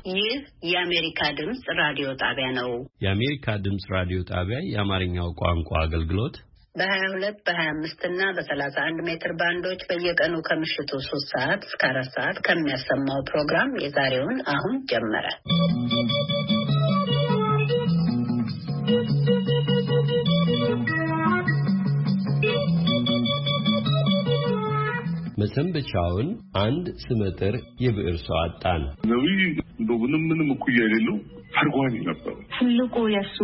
ይህ የአሜሪካ ድምጽ ራዲዮ ጣቢያ ነው። የአሜሪካ ድምጽ ራዲዮ ጣቢያ የአማርኛው ቋንቋ አገልግሎት በ22 በ25 እና በ31 ሜትር ባንዶች በየቀኑ ከምሽቱ 3 ሰዓት እስከ 4 ሰዓት ከሚያሰማው ፕሮግራም የዛሬውን አሁን ጀመረ። መሰንበቻውን አንድ ስመጥር የብዕር ሰው አጣን። ነብይ ምንም እኩያ የሌለው አርጓኒ ነበር። ትልቁ የሱ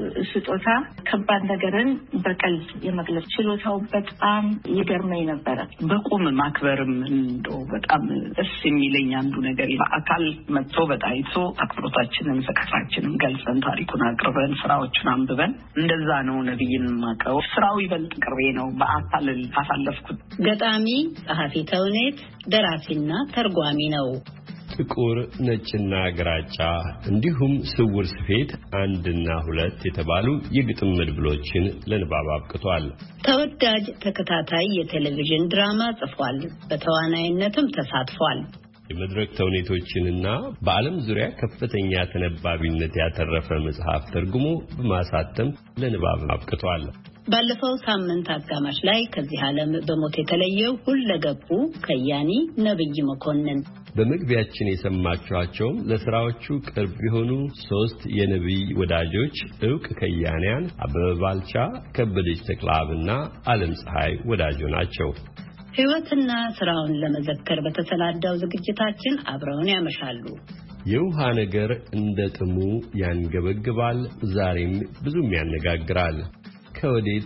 ስጦታ ከባድ ነገርን በቀል የመግለጽ ችሎታው በጣም ይገርመኝ ነበረ። በቁም ማክበርም እንደው በጣም ደስ የሚለኝ አንዱ ነገር በአካል መጥቶ በጣይቶ አክብሮታችንን ፍቅራችንን ገልጸን ታሪኩን አቅርበን ስራዎቹን አንብበን እንደዛ ነው ነብይን ማቀው። ስራው ይበልጥ ቅርቤ ነው በአካል አሳለፍኩት። ገጣሚ፣ ጸሐፊ ተውኔት፣ ደራሲና ተርጓሚ ነው። ጥቁር፣ ነጭና ግራጫ እንዲሁም ስውር ስፌት አንድና ሁለት የተባሉ የግጥም መድብሎችን ለንባብ አብቅቷል። ተወዳጅ ተከታታይ የቴሌቪዥን ድራማ ጽፏል። በተዋናይነትም ተሳትፏል። የመድረክ ተውኔቶችንና በዓለም ዙሪያ ከፍተኛ ተነባቢነት ያተረፈ መጽሐፍ ተርጉሞ በማሳተም ለንባብ አብቅቷል። ባለፈው ሳምንት አጋማሽ ላይ ከዚህ ዓለም በሞት የተለየው ሁለገቡ ከያኒ ነብይ መኮንን በመግቢያችን የሰማችኋቸውም ለስራዎቹ ቅርብ የሆኑ ሶስት የነብይ ወዳጆች ዕውቅ ከያንያን አበበ ባልቻ፣ ከበደች ተክለአብና ዓለም ፀሐይ ወዳጆ ናቸው። ሕይወትና ስራውን ለመዘከር በተሰናዳው ዝግጅታችን አብረውን ያመሻሉ። የውሃ ነገር እንደ ጥሙ ያንገበግባል፣ ዛሬም ብዙም ያነጋግራል፣ ከወዴት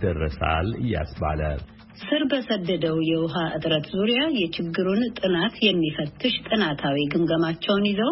ይደረሳል እያስባለ ስር በሰደደው የውሃ እጥረት ዙሪያ የችግሩን ጥናት የሚፈትሽ ጥናታዊ ግምገማቸውን ይዘው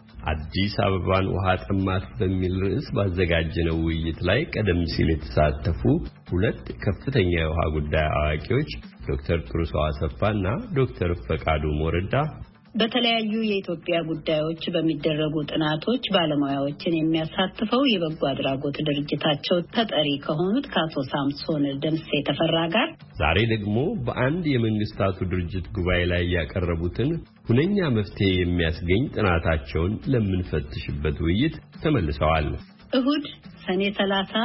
አዲስ አበባን ውሃ ጥማት በሚል ርዕስ ባዘጋጀነው ውይይት ላይ ቀደም ሲል የተሳተፉ ሁለት ከፍተኛ የውሃ ጉዳይ አዋቂዎች ዶክተር ጥሩሰው አሰፋና ዶክተር ፈቃዱ ሞረዳ በተለያዩ የኢትዮጵያ ጉዳዮች በሚደረጉ ጥናቶች ባለሙያዎችን የሚያሳትፈው የበጎ አድራጎት ድርጅታቸው ተጠሪ ከሆኑት ከአቶ ሳምሶን ደምሴ ተፈራ ጋር ዛሬ ደግሞ በአንድ የመንግስታቱ ድርጅት ጉባኤ ላይ ያቀረቡትን ሁነኛ መፍትሄ የሚያስገኝ ጥናታቸውን ለምንፈትሽበት ውይይት ተመልሰዋል። እሁድ ሰኔ 30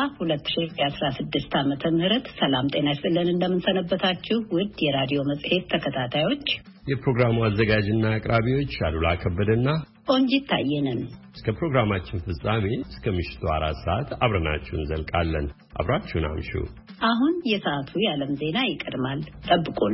2016 ዓመተ ምህረት ሰላም ጤና ይስጥልን። እንደምንሰነበታችሁ ውድ የራዲዮ መጽሔት ተከታታዮች፣ የፕሮግራሙ አዘጋጅና አቅራቢዎች አሉላ ከበደና ቆንጂት ታየነን። እስከ ፕሮግራማችን ፍጻሜ እስከ ምሽቱ 4 ሰዓት አብረናችሁ እንዘልቃለን። አብራችሁን አምሹ። አሁን የሰዓቱ የዓለም ዜና ይቀድማል። ጠብቁን።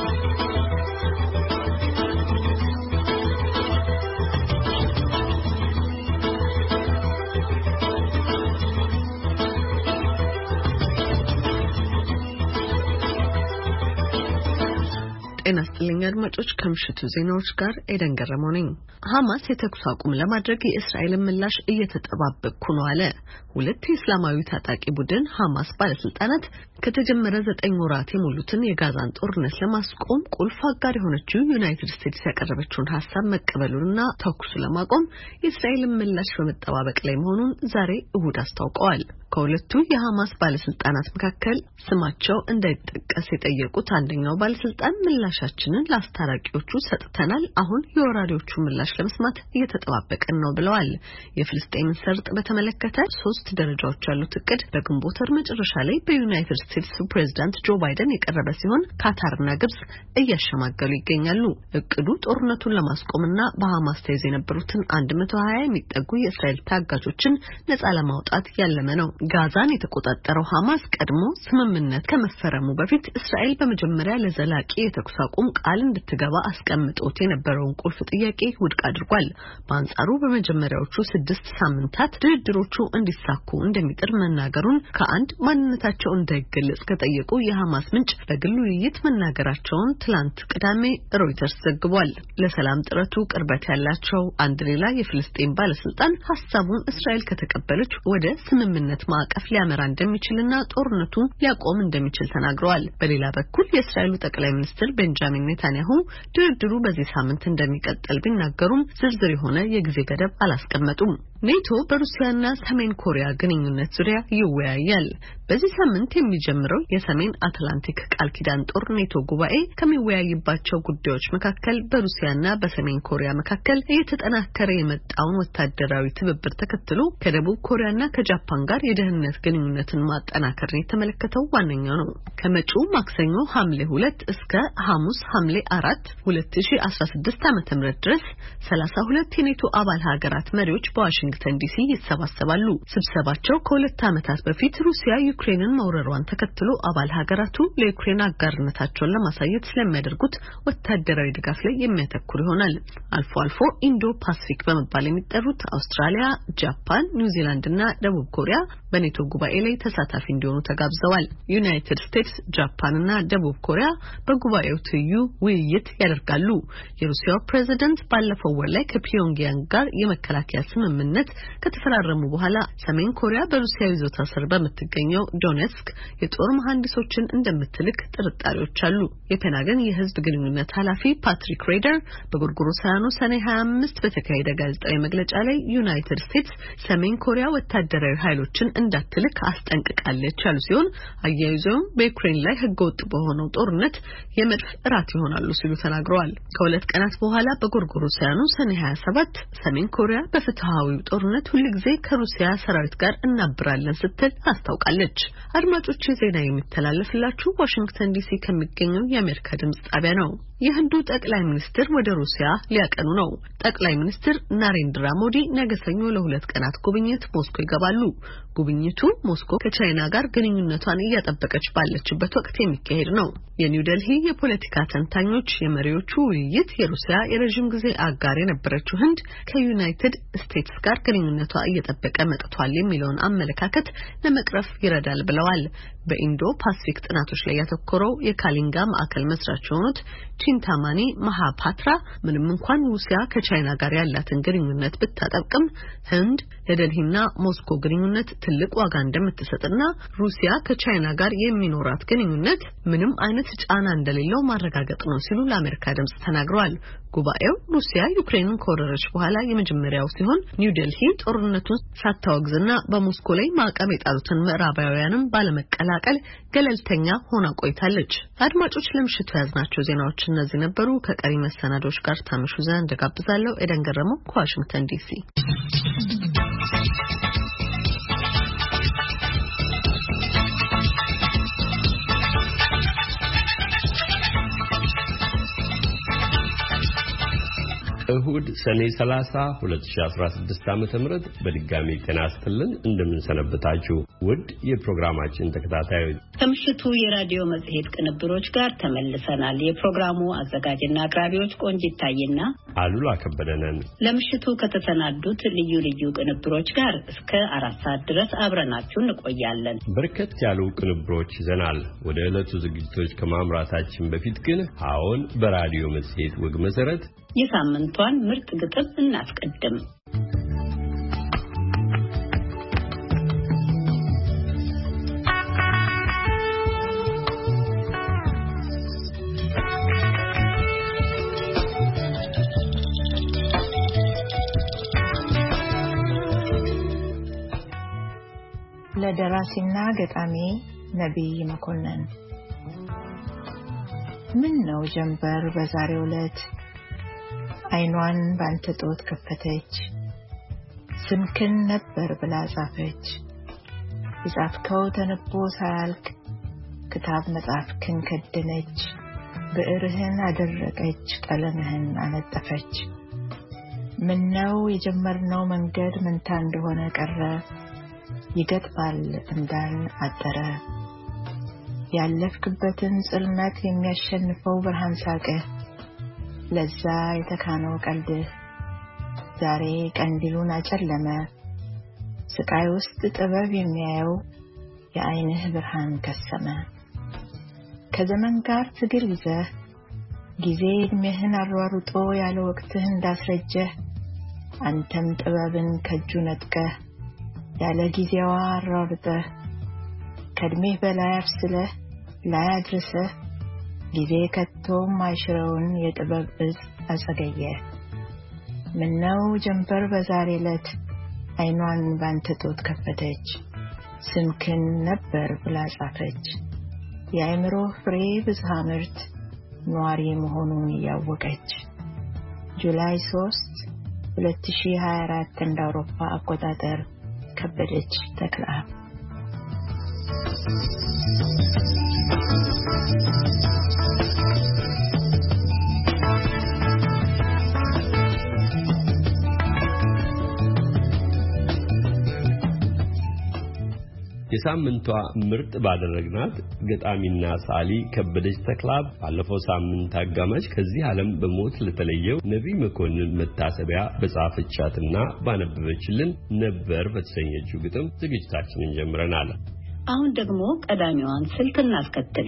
ጤና ይስጥልኝ አድማጮች፣ ከምሽቱ ዜናዎች ጋር ኤደን ገረመው ነኝ። ሐማስ የተኩስ አቁም ለማድረግ የእስራኤልን ምላሽ እየተጠባበቅኩ ነው አለ። ሁለት የእስላማዊ ታጣቂ ቡድን ሐማስ ባለስልጣናት ከተጀመረ 9 ወራት የሞሉትን የጋዛን ጦርነት ለማስቆም ቁልፍ አጋር የሆነችው ዩናይትድ ስቴትስ ያቀረበችውን ሐሳብ መቀበሉንና ተኩስ ለማቆም የእስራኤልን ምላሽ በመጠባበቅ ላይ መሆኑን ዛሬ እሁድ አስታውቀዋል። ከሁለቱ የሐማስ ባለስልጣናት መካከል ስማቸው እንዳይጠቀስ የጠየቁት አንደኛው ባለስልጣን ምላሻችንን ለአስታራቂዎቹ ሰጥተናል፣ አሁን የወራሪዎቹ ምላሽ ለመስማት እየተጠባበቅን ነው ብለዋል። የፍልስጤምን ሰርጥ በተመለከተ 3 ደረጃዎች ያሉት እቅድ በግንቦት ወር መጨረሻ ላይ በዩናይትድ ስቴትስ ፕሬዝዳንት ጆ ባይደን የቀረበ ሲሆን ካታርና ግብጽ እያሸማገሉ ይገኛሉ። እቅዱ ጦርነቱን ለማስቆምና በሐማስ ተይዘው የነበሩትን 120 የሚጠጉ የእስራኤል ታጋቾችን ነጻ ለማውጣት ያለመ ነው። ጋዛን የተቆጣጠረው ሐማስ ቀድሞ ስምምነት ከመፈረሙ በፊት እስራኤል በመጀመሪያ ለዘላቂ የተኩስ አቁም ቃል እንድትገባ አስቀምጦት የነበረውን ቁልፍ ጥያቄ ውድቅ አድርጓል። በአንጻሩ በመጀመሪያዎቹ 6 ሳምንታት ድርድሮቹ እንዲሳኩ እንደሚጥር መናገሩን ከአንድ ማንነታቸው እንዳይገለጽ ከጠየቁ የሐማስ ምንጭ በግል ውይይት መናገራቸውን ትላንት ቅዳሜ ሮይተርስ ዘግቧል። ለሰላም ጥረቱ ቅርበት ያላቸው አንድ ሌላ የፍልስጤም ባለስልጣን ሐሳቡን እስራኤል ከተቀበለች ወደ ስምምነት ማዕቀፍ ሊያመራ እንደሚችልና ጦርነቱ ሊያቆም እንደሚችል ተናግረዋል። በሌላ በኩል የእስራኤሉ ጠቅላይ ሚኒስትር ቤንጃሚን ኔታንያሁ ድርድሩ በዚህ ሳምንት እንደሚቀጥል ቢናገሩም ዝርዝር የሆነ የጊዜ ገደብ አላስቀመጡም። ኔቶ በሩሲያና ሰሜን ኮሪያ ግንኙነት ዙሪያ ይወያያል። በዚህ ሳምንት የሚጀምረው የሰሜን አትላንቲክ ቃል ኪዳን ጦር ኔቶ ጉባኤ ከሚወያይባቸው ጉዳዮች መካከል በሩሲያና በሰሜን ኮሪያ መካከል እየተጠናከረ የመጣውን ወታደራዊ ትብብር ተከትሎ ከደቡብ ኮሪያና ከጃፓን ጋር የደህንነት ግንኙነትን ማጠናከርን የተመለከተው ዋነኛው ነው። ከመጪው ማክሰኞ ሐምሌ 2 እስከ ሐሙስ ሐምሌ 4 2016 ዓ.ም ድረስ 32 የኔቶ አባል ሀገራት መሪዎች በዋሽንግተን ዲሲ ይሰባሰባሉ። ስብሰባቸው ከሁለት ዓመታት በፊት ሩሲያ ዩክሬንን መውረሯን ተከትሎ አባል ሀገራቱ ለዩክሬን አጋርነታቸውን ለማሳየት ስለሚያደርጉት ወታደራዊ ድጋፍ ላይ የሚያተኩር ይሆናል። አልፎ አልፎ ኢንዶ ፓሲፊክ በመባል የሚጠሩት አውስትራሊያ፣ ጃፓን፣ ኒውዚላንድ እና ደቡብ ኮሪያ በኔቶ ጉባኤ ላይ ተሳታፊ እንዲሆኑ ተጋብዘዋል። ዩናይትድ ስቴትስ፣ ጃፓን እና ደቡብ ኮሪያ በጉባኤው ትይዩ ውይይት ያደርጋሉ። የሩሲያው ፕሬዝዳንት ባለፈው ወር ላይ ከፒዮንግያንግ ጋር የመከላከያ ስምምነት ከተፈራረሙ በኋላ ሰሜን ኮሪያ በሩሲያ ይዞታ ስር በምትገኘው ዶኔትስክ የጦር መሐንዲሶችን እንደምትልክ ጥርጣሬዎች አሉ። የፔንታገን የህዝብ ግንኙነት ኃላፊ ፓትሪክ ሬደር በጎርጎሮሳውያኑ ሰኔ 25 በተካሄደ ጋዜጣዊ መግለጫ ላይ ዩናይትድ ስቴትስ ሰሜን ኮሪያ ወታደራዊ ኃይሎችን እንዳትልክ አስጠንቅቃለች ያሉ ሲሆን አያይዘውም በዩክሬን ላይ ህገወጥ በሆነው ጦርነት የመድፍ እራት ይሆናሉ ሲሉ ተናግረዋል። ከሁለት ቀናት በኋላ በጎርጎሮሳውያኑ ሰኔ 27 ሰሜን ኮሪያ በፍትሃዊው ጦርነት ሁልጊዜ ከሩሲያ ሰራዊት ጋር እናብራለን ስትል አስታውቃለች። አድማጮች ዜና የሚተላለፍላችሁ ዋሽንግተን ዲሲ ከሚገኘው የአሜሪካ ድምጽ ጣቢያ ነው። የህንዱ ጠቅላይ ሚኒስትር ወደ ሩሲያ ሊያቀኑ ነው። ጠቅላይ ሚኒስትር ናሬንድራ ሞዲ ነገ ሰኞ ለሁለት ቀናት ጉብኝት ሞስኮ ይገባሉ። ጉብኝቱ ሞስኮ ከቻይና ጋር ግንኙነቷን እያጠበቀች ባለችበት ወቅት የሚካሄድ ነው። የኒው ዴልሂ የፖለቲካ ተንታኞች የመሪዎቹ ውይይት የሩሲያ የረጅም ጊዜ አጋር የነበረችው ህንድ ከዩናይትድ ስቴትስ ጋር ግንኙነቷ እየጠበቀ መጥቷል የሚለውን አመለካከት ለመቅረፍ ይረዳል ብለዋል። በኢንዶ ፓሲፊክ ጥናቶች ላይ ያተኮረው የካሊንጋ ማዕከል መስራች የሆኑት ቺንታማኒ መሃፓትራ ምንም እንኳን ሩሲያ ከቻይና ጋር ያላትን ግንኙነት ብታጠብቅም ህንድ ለደልሂና ሞስኮ ግንኙነት ትልቅ ዋጋ እንደምትሰጥና ሩሲያ ከቻይና ጋር የሚኖራት ግንኙነት ምንም አይነት ጫና እንደሌለው ማረጋገጥ ነው ሲሉ ለአሜሪካ ድምጽ ተናግረዋል። ጉባኤው ሩሲያ ዩክሬንን ከወረረች በኋላ የመጀመሪያው ሲሆን ኒው ዴልሂ ጦርነቱን ሳታወግዝና በሞስኮ ላይ ማዕቀብ የጣሉትን ምዕራባውያንም ባለመቀላቀል ገለልተኛ ሆና ቆይታለች። አድማጮች ለምሽቱ ያዝናቸው ዜናዎች እነዚህ ነበሩ። ከቀሪ መሰናዶች ጋር ታምሹ ዘንድ ጋብዛለሁ። ኤደን ገረመው ከዋሽንግተን ዲሲ። እሁድ ሰኔ 30 2016 ዓ.ም በድጋሚ ጤና ይስጥልን። እንደምንሰነበታችሁ ውድ የፕሮግራማችን ተከታታዮች፣ ከምሽቱ የራዲዮ መጽሔት ቅንብሮች ጋር ተመልሰናል። የፕሮግራሙ አዘጋጅና አቅራቢዎች ቆንጂት ታይና አሉላ ከበደነን። ለምሽቱ ከተሰናዱት ልዩ ልዩ ቅንብሮች ጋር እስከ 4 ሰዓት ድረስ አብረናችሁ እንቆያለን። በርከት ያሉ ቅንብሮች ይዘናል። ወደ ዕለቱ ዝግጅቶች ከማምራታችን በፊት ግን አሁን በራዲዮ መጽሔት ወግ መሰረት የሳምንቷን ምርጥ ግጥም እናስቀድም። ለደራሲና ገጣሚ ነብይ መኮንን። ምን ነው ጀንበር በዛሬው ዕለት አይኗን ባንተ ጦት ከፈተች፣ ስምክን ነበር ብላ ጻፈች። የጻፍከው ተነቦ ሳያልቅ ክታብ መጻፍክን ከደነች፣ ብዕርህን አደረቀች፣ ቀለምህን አነጠፈች። ምን ነው የጀመርነው መንገድ መንታ እንደሆነ ቀረ፣ ይገጥባል እንዳን አጠረ። ያለፍክበትን ጽልመት የሚያሸንፈው ብርሃን ሳቀ፣ ለዛ የተካነው ቀልድህ ዛሬ ቀንዲሉን አጨለመ። ስቃይ ውስጥ ጥበብ የሚያየው የዓይንህ ብርሃን ከሰመ። ከዘመን ጋር ትግል ይዘህ ጊዜ እድሜህን አሯሩጦ ያለ ወቅትህ እንዳስረጀህ፣ አንተም ጥበብን ከእጁ ነጥቀህ ያለ ጊዜዋ አሯሩጠህ ከእድሜህ በላይ አፍስለህ ላይ አድርሰህ ጊዜ ከቶም አይሽረውን የጥበብ እዝ አጸገየ። ምነው ጀንበር በዛሬ ዕለት አይኗን ባንተ ጦት ከፈተች ስምክን ነበር ብላ ጻፈች የአእምሮ ፍሬ ብዝሃ ምርት ኗሪ መሆኑን ያወቀች ጁላይ 3 2024 እንደ አውሮፓ አቆጣጠር ከበደች ተክለአብ የሳምንቷ ምርጥ ባደረግናት ገጣሚና ሳሊ ከበደች ተክለአብ ባለፈው ሳምንት አጋማሽ ከዚህ ዓለም በሞት ለተለየው ነቢይ መኮንን መታሰቢያ በጻፈቻትና ባነበበችልን ነበር በተሰኘችው ግጥም ዝግጅታችንን ጀምረናል። አሁን ደግሞ ቀዳሚዋን ስልት እናስከትል።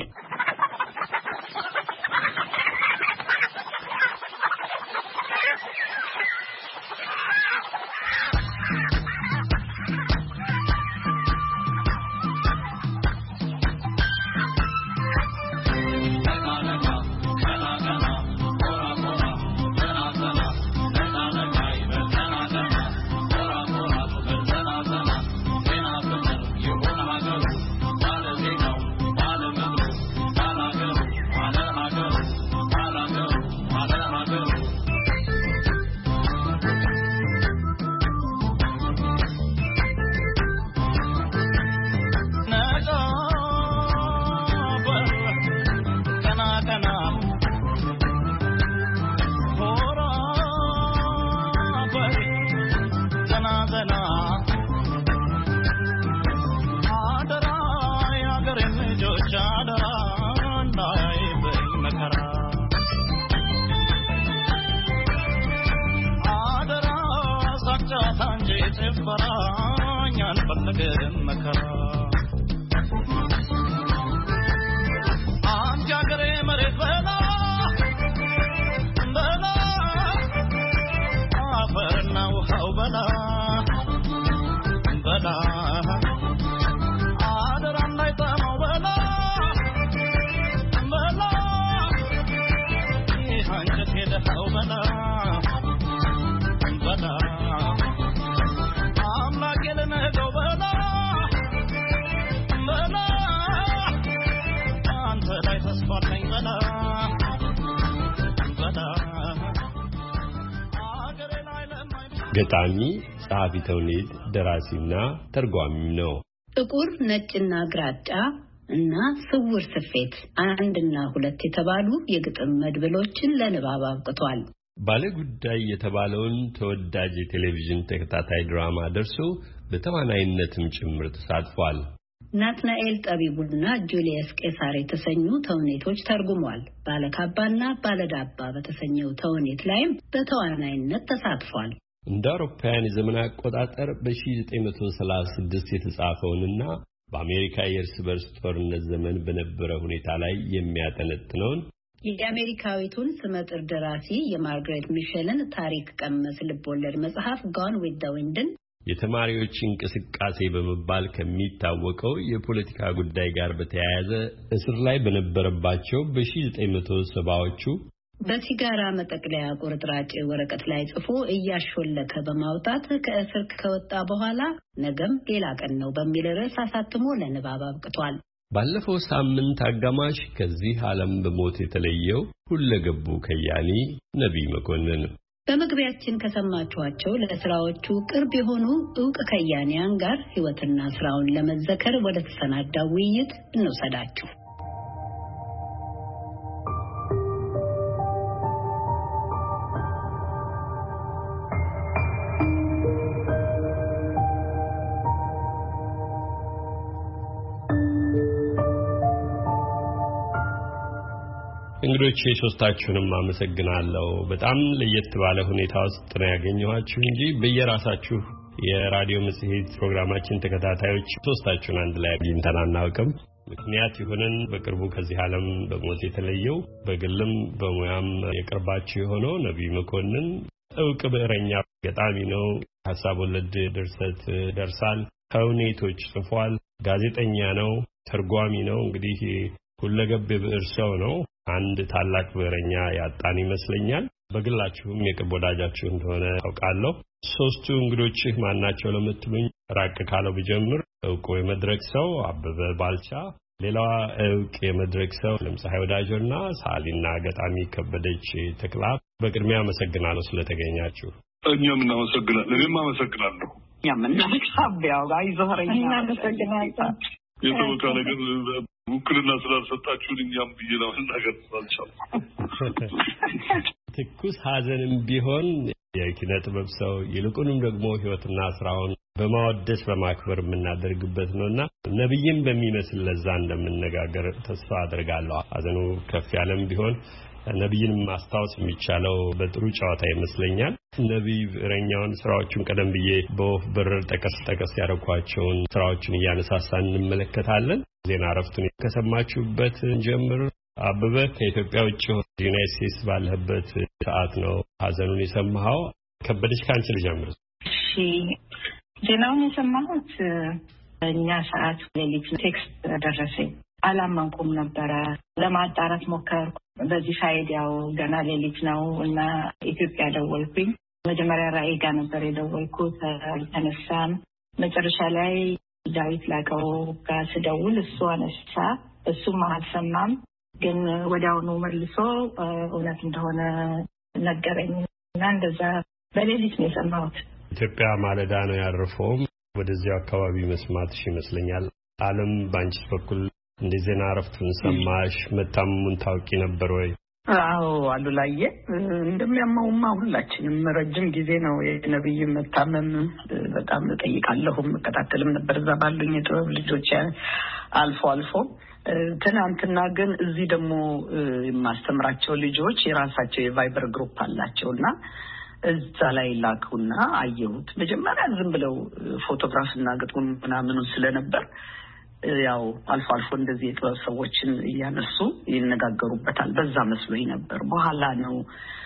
ገጣሚ ጸሐፊ ተውኔት ደራሲና ተርጓሚም ነው። ጥቁር ነጭና ግራጫ እና ስውር ስፌት አንድና ሁለት የተባሉ የግጥም መድብሎችን ለንባብ አብቅቷል። ባለጉዳይ የተባለውን ተወዳጅ የቴሌቪዥን ተከታታይ ድራማ ደርሶ በተዋናይነትም ጭምር ተሳትፏል። ናትናኤል ጠቢቡና ጁሊየስ ቄሳር የተሰኙ ተውኔቶች ተርጉሟል። ባለካባና ባለዳባ በተሰኘው ተውኔት ላይም በተዋናይነት ተሳትፏል። እንደ አውሮፓውያን የዘመን አቆጣጠር በ1936 የተጻፈውንና በአሜሪካ የእርስ በርስ ጦርነት ዘመን በነበረ ሁኔታ ላይ የሚያጠነጥነውን የአሜሪካዊቱን ስመጥር ደራሲ የማርጋሬት ሚሼልን ታሪክ ቀመስ ልቦለድ መጽሐፍ ጋን ዊዝ ዘ ዊንድን የተማሪዎች እንቅስቃሴ በመባል ከሚታወቀው የፖለቲካ ጉዳይ ጋር በተያያዘ እስር ላይ በነበረባቸው በ1970ዎቹ በሲጋራ መጠቅለያ ቁርጥራጭ ወረቀት ላይ ጽፎ እያሾለከ በማውጣት ከእስር ከወጣ በኋላ ነገም ሌላ ቀን ነው በሚል ርዕስ አሳትሞ ለንባብ አብቅቷል። ባለፈው ሳምንት አጋማሽ ከዚህ ዓለም በሞት የተለየው ሁለገቡ ከያኒ ነቢይ መኮንን በመግቢያችን ከሰማችኋቸው ለስራዎቹ ቅርብ የሆኑ ዕውቅ ከያኒያን ጋር ሕይወትና ስራውን ለመዘከር ወደ ተሰናዳው ውይይት እንወሰዳችሁ። እንግዶቼ ሶስታችሁንም አመሰግናለሁ። በጣም ለየት ባለ ሁኔታ ውስጥ ነው ያገኘኋችሁ እንጂ በየራሳችሁ የራዲዮ መጽሔት ፕሮግራማችን ተከታታዮች ሶስታችሁን አንድ ላይ አግኝተን አናውቅም። ምክንያት ይሁንን በቅርቡ ከዚህ ዓለም በሞት የተለየው በግልም በሙያም የቅርባችሁ የሆነው ነቢይ መኮንን ዕውቅ ብዕረኛ ገጣሚ ነው። ሐሳብ ወለድ ድርሰት ደርሳል፣ ተውኔቶች ጽፏል፣ ጋዜጠኛ ነው፣ ተርጓሚ ነው። እንግዲህ ሁለገብ ብዕር ሰው ነው። አንድ ታላቅ ብዕረኛ ያጣን ይመስለኛል። በግላችሁም የቅርብ ወዳጃችሁ እንደሆነ አውቃለሁ። ሶስቱ እንግዶችህ ማናቸው ለምትሉኝ ራቅ ካለው ብጀምር እውቁ የመድረክ ሰው አበበ ባልቻ፣ ሌላዋ እውቅ የመድረክ ሰው ለምሳሌ ወዳጆና ሳሊና ገጣሚ ከበደች ተክላ፣ በቅድሚያ አመሰግናለሁ ስለተገኛችሁ። እኛም እናመሰግናለን። እኔም አመሰግናለሁ። እኛም እናመሰግናለሁ። የተወካ ነገር ውክልና ስላልሰጣችሁን እኛም ብዬ ለመናገር ስላልቻልኩ ትኩስ ሀዘንም ቢሆን የኪነ ጥበብ ሰው ይልቁንም ደግሞ ህይወትና ስራውን በማወደስ በማክበር የምናደርግበት ነውና ነብይን በሚመስል ለዛ እንደምንነጋገር ተስፋ አደርጋለሁ። ሀዘኑ ከፍ ያለም ቢሆን ነብይን ማስታወስ የሚቻለው በጥሩ ጨዋታ ይመስለኛል። ነብይ እረኛውን ስራዎቹን ቀደም ብዬ በወፍ በረር ጠቀስ ያደረኳቸውን ስራዎችን እያነሳሳን እንመለከታለን። ዜና እረፍቱን ከሰማችሁበት እንጀምር። አበበ ከኢትዮጵያ ውጭ ዩናይትድ ስቴትስ ባለበት ሰዓት ነው ሀዘኑን የሰማኸው። ከበደች ካንቺ ልጀምር። እሺ፣ ዜናውን የሰማሁት እኛ ሰዓት ሌሊት ቴክስት ደረሰኝ። አላመንኩም ነበረ። ለማጣራት ሞከርኩ። በዚህ ሳይድ ያው ገና ሌሊት ነው እና ኢትዮጵያ ደወልኩኝ። መጀመሪያ ራእይ ጋር ነበር የደወልኩት፣ አልተነሳም። መጨረሻ ላይ ዳዊት ላቀው ጋር ስደውል እሱ አነሳ፣ እሱም አልሰማም። ግን ወዲያውኑ መልሶ እውነት እንደሆነ ነገረኝ እና እንደዛ በሌሊት ነው የሰማሁት። ኢትዮጵያ ማለዳ ነው ያረፈውም። ወደዚያው አካባቢ መስማትሽ ይመስለኛል። ዓለም ባንቺ በኩል እንደ ዜና እረፍቱን ሰማሽ? መታመሙን ታውቂ ነበር ወይ? አዎ አሉላዬ፣ እንደሚያማውማ ሁላችንም ረጅም ጊዜ ነው የነብይ መታመም በጣም እጠይቃለሁ፣ መከታተልም ነበር እዛ ባሉኝ የጥበብ ልጆች አልፎ ትናንትና ግን እዚህ ደግሞ የማስተምራቸው ልጆች የራሳቸው የቫይበር ግሩፕ አላቸውና እዛ ላይ ላኩና አየሁት። መጀመሪያ ዝም ብለው ፎቶግራፍና ግጥሙን ምናምኑን ስለነበር ያው አልፎ እንደዚህ የጥበብ ሰዎችን እያነሱ ይነጋገሩበታል። በዛ መስሎኝ ነበር። በኋላ ነው